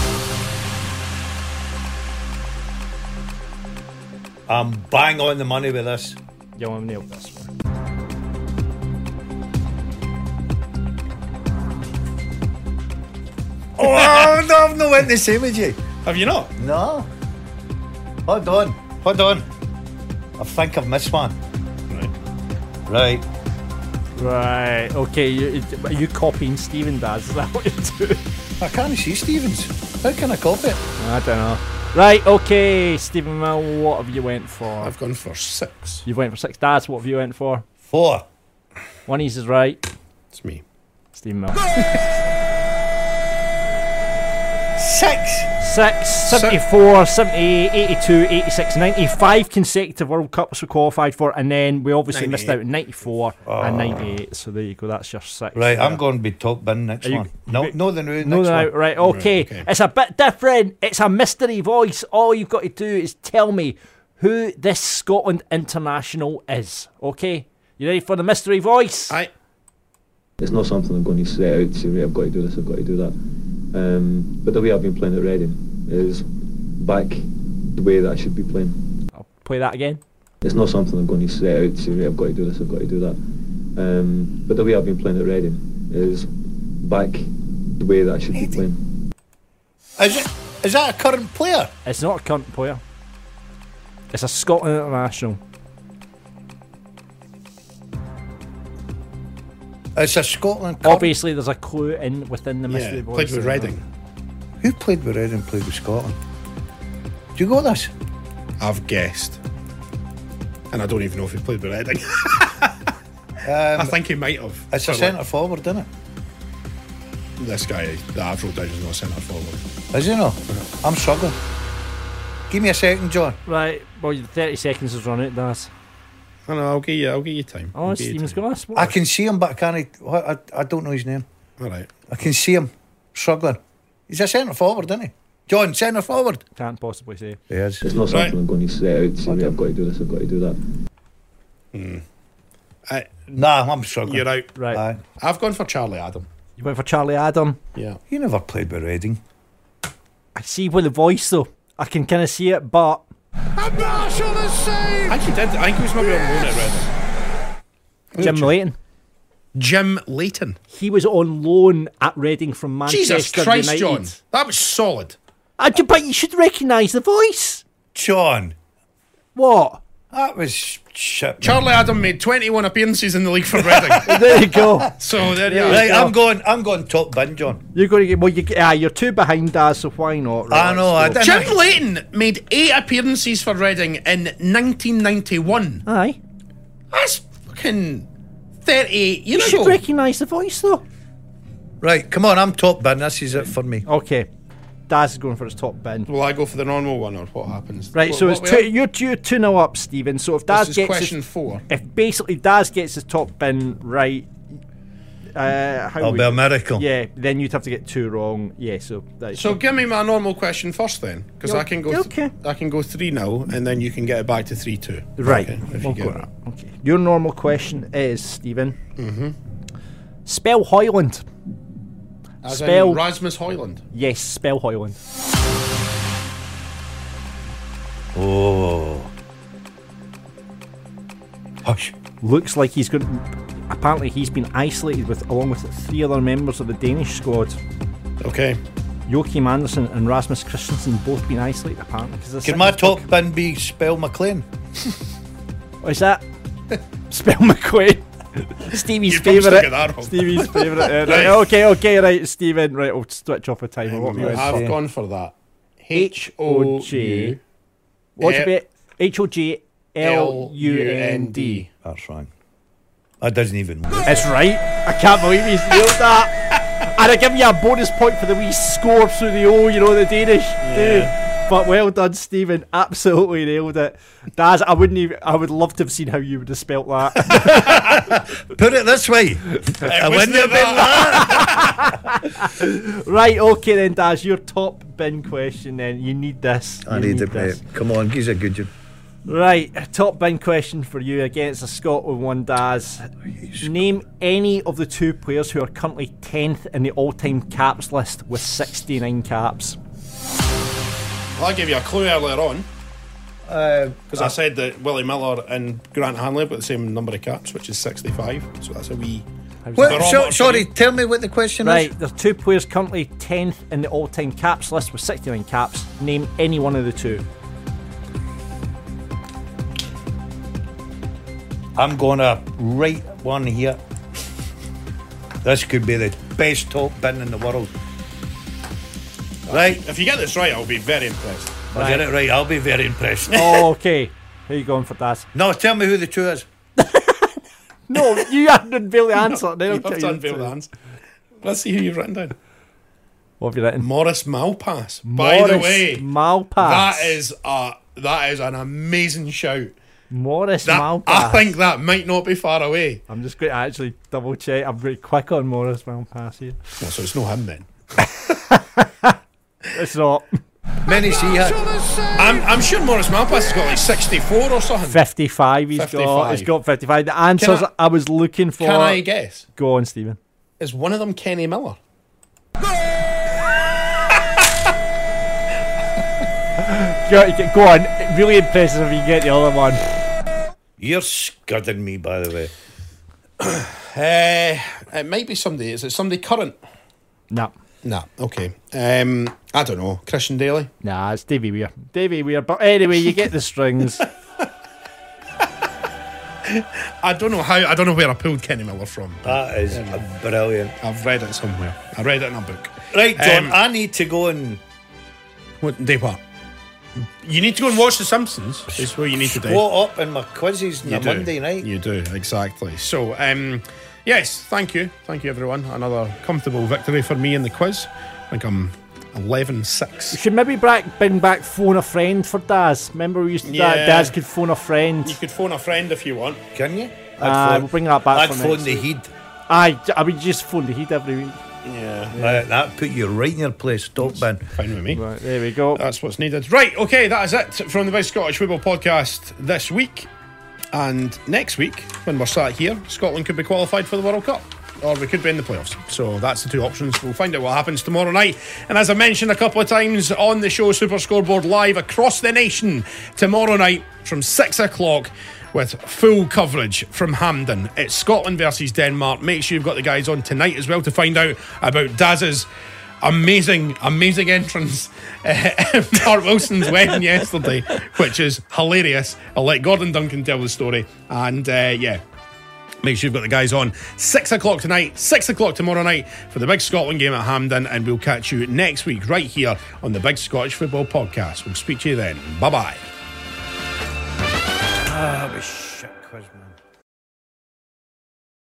I'm bang on the money with this. You want to nail this one? Oh, no, I've not went the same as you. Have you not? No. Hold on. Hold on. I think I've missed one. Right. Right. Right. Okay. You, are you copying Stephen, Daz? Is that what you're doing? I can't see Stevens. How can I copy it? I don't know. Right. Okay. Stephen Mill, what have you went for? I've gone for six. You went for six. Daz, what have you went for? Four. One is right. It's me. Stephen Mill. Six. Six, seventy-four, seventy-eight, eighty-two, eighty-six, ninety-five consecutive World Cups we qualified for, and then we obviously missed out in ninety-four and ninety-eight. So there you go, that's your six. Right, there. I'm going to be top bin next Are you- one. No, no, the new No, next no, one. no, right, okay. okay. It's a bit different. It's a mystery voice. All you've got to do is tell me who this Scotland international is. Okay? You ready for the mystery voice? I. It's not something I'm going to set out to say, right, I've got to do this, I've got to do that. Um, but the way I've been playing at Reading is back the way that I should be playing. I'll play that again. It's not something I'm going to set out to say, right, I've got to do this, I've got to do that. Um, but the way I've been playing at Reading is back the way that I should be playing. Is it? Is that a current player? It's not a current player. It's a Scotland international. It's a Scotland. current- Obviously, there's a clue in within the mystery Yeah, voice. played with there. Reading. Who played with Reading? Played with Scotland. Do you got this? I've guessed. And I don't even know if he played with Reading. I Um, think he might have. it's a For like- centre forward, isn't it? this guy that I've wrote down is not centre forward. Is he not? I'm struggling. Give me a second, John. Right, well, your thirty seconds is run out, Daz. I know. I'll give you. I'll give you time. Oh, I'll give you Stephen's time. got us. I can see him, but I can't. I, I, I don't know his name. All right. I can see him struggling. He's a centre forward, isn't he? John, centre forward. Can't possibly say. He is. It's not something Right. I'm going to set out to say, right, I've got to do this, I've got to do that. I, Nah, I'm struggling. you're out. Right. Aye. I've gone for Charlie Adam. You went for Charlie Adam. Yeah. You never played with Reading. I see with the voice, though. I can kind of see it, but... I think he did. I think he was maybe on loan at Reading. Jim Leighton. Jim Leighton. He was on loan at Reading from Manchester Jesus Christ, United. John. That was solid. Uh, but you should recognise the voice. John, What? that was shit. man. Charlie Adam made twenty-one appearances in the league for Reading. There you go. So there you are. Right, I'm going. I'm going top bin, John. You're going to get... Well, you, ah, you're two behind, Daz, so why not? Right, I know. I let's didn't. Jim Leighton made eight appearances for Reading in nineteen ninety-one. go. Aye. That's fucking thirty-eight You years should ago. recognise the voice, though. Right, come on. I'm top bin. This is it for me. Okay. Daz is going for his top bin. Will I go for the normal one or what happens? Right, What- so what it's we two, are? you're two, two nil up, Stephen. So if Daz This is gets question his, four. if basically Daz gets his top bin right, uh, how That'll would be a you- miracle. Yeah, then you'd have to get two wrong. Yeah, so that's So give me my normal question first then, because Yeah, I can go. yeah, th- okay. I can go three now, and then you can get it back to three two. right. Okay, if we'll you go get it. that. Okay. Your normal question is, Stephen. Mm-hmm. Spell Hoyland. As Spell- in Rasmus Hoyland. Yes, spell Hoyland. Oh. Hush. Looks like he's going. Apparently, he's been isolated with along with three other members of the Danish squad. Okay. Joachim Andersen and Rasmus Christensen both been isolated apparently. Cause Can my top bin be Spell McLean? What is that? Spell McQuaid. Stevie's You probably still favourite. get that wrong. Stevie's favourite. Uh, right. Right. Okay, okay, right, Stephen. Right, we'll switch off the timer. What have you went I've for? gone for that. H O J. What's Eh, it? H O J L U N D. That's wrong. That doesn't even work. It's right. I can't believe he's nailed that. And I give you a bonus point for the wee score through the O, you know, the Danish. Dude. But well done, Stephen. Absolutely nailed it. Daz, I wouldn't even, I would love to have seen how you would have spelt that. Put it this way. I wouldn't have been that. Right, okay then, Daz, your top bin question then. You need this. I You need it, this. mate. Come on, give us a good job. Right, top bin question for you against a Scotland one, Daz. Name any of the two players who are currently tenth in the all-time caps list with sixty-nine caps. Well, I gave you a clue earlier on Uh, because I said that Willie Miller and Grant Hanley have got the same number of caps, which is sixty-five. So that's a wee. well, They're all so, not sorry, funny. tell me what the question Right, is. there's two players currently tenth in the all-time caps list with sixty-nine caps. Name any one of the two. I'm going to write one here. This could be the best top bin in the world. Right, If you get this right, I'll be very impressed. if I get it right, I'll be very impressed. Oh, okay. Who are you going for, Daz? No, tell me who the two is. No, you haven't unveiled the answer. Then I'll You tell have you to unveil two. the answer. Let's see who you've written down. What have you written? Morris Malpass. By the Morris way, Malpass. that is a that is an amazing shout. Morris That, Malpass. I think that might not be far away. I'm just going to actually double check. I'm very quick on Morris Malpass here. Well, so it's not him then. It's not. Many see it. I'm, I'm sure Morris Malpass has got like sixty-four or something. fifty-five he's got. fifty-five. He's got fifty-five. The answers Can I, was looking for. Can I guess? Go on, Stephen. Is one of them Kenny Miller? Go, go on. Really impressive if you get the other one. You're scudding me, by the way. Uh, it might be somebody. Is it somebody current? No. Nah, okay. Um, I don't know. Christian Daly? Nah, it's Davy Weir. Davy Weir. But anyway, you get the strings. I don't know how. I don't know where I pulled Kenny Miller from. That is brilliant. I've read it somewhere. I read it in a book. Right, John, Um, I need to go and What? Do what? You need to go and watch The Simpsons. Is what you need to do. swat up in my quizzes on You a do. Monday night. You do, exactly. So, um, Yes, thank you. Thank you, everyone. Another comfortable victory for me in the quiz. I think I'm eleven six. We should maybe back, bring back phone a friend for Daz. Remember we used to do Yeah. that? Daz could phone a friend. You could phone a friend if you want. Can you? Uh, we'll bring that back I'd for phone next the week. heat. Aye, I would just phone the heat every week. Yeah. That, that put you right in your place, stop bin. Fine with me. Right, there we go. That's what's needed. Right, okay, that is it from the Big Scottish Football Podcast this week. And next week, when we're sat here, Scotland could be qualified for the World Cup. Or we could be in the playoffs. So that's the two options. We'll find out what happens tomorrow night. And as I mentioned a couple of times on the show, Super Scoreboard live across the nation tomorrow night from six o'clock with full coverage from Hampden. It's Scotland versus Denmark. Make sure you've got the guys on tonight as well to find out about Daz's amazing, amazing entrance uh, Mark Wilson's wedding yesterday, which is hilarious. I'll let Gordon Duncan tell the story. And uh, yeah, make sure you've got the guys on. Six o'clock tonight, six o'clock tomorrow night for the big Scotland game at Hampden, and we'll catch you next week right here on the Big Scottish Football Podcast. We'll speak to you then. Bye bye. Ah, that was shit quiz, man.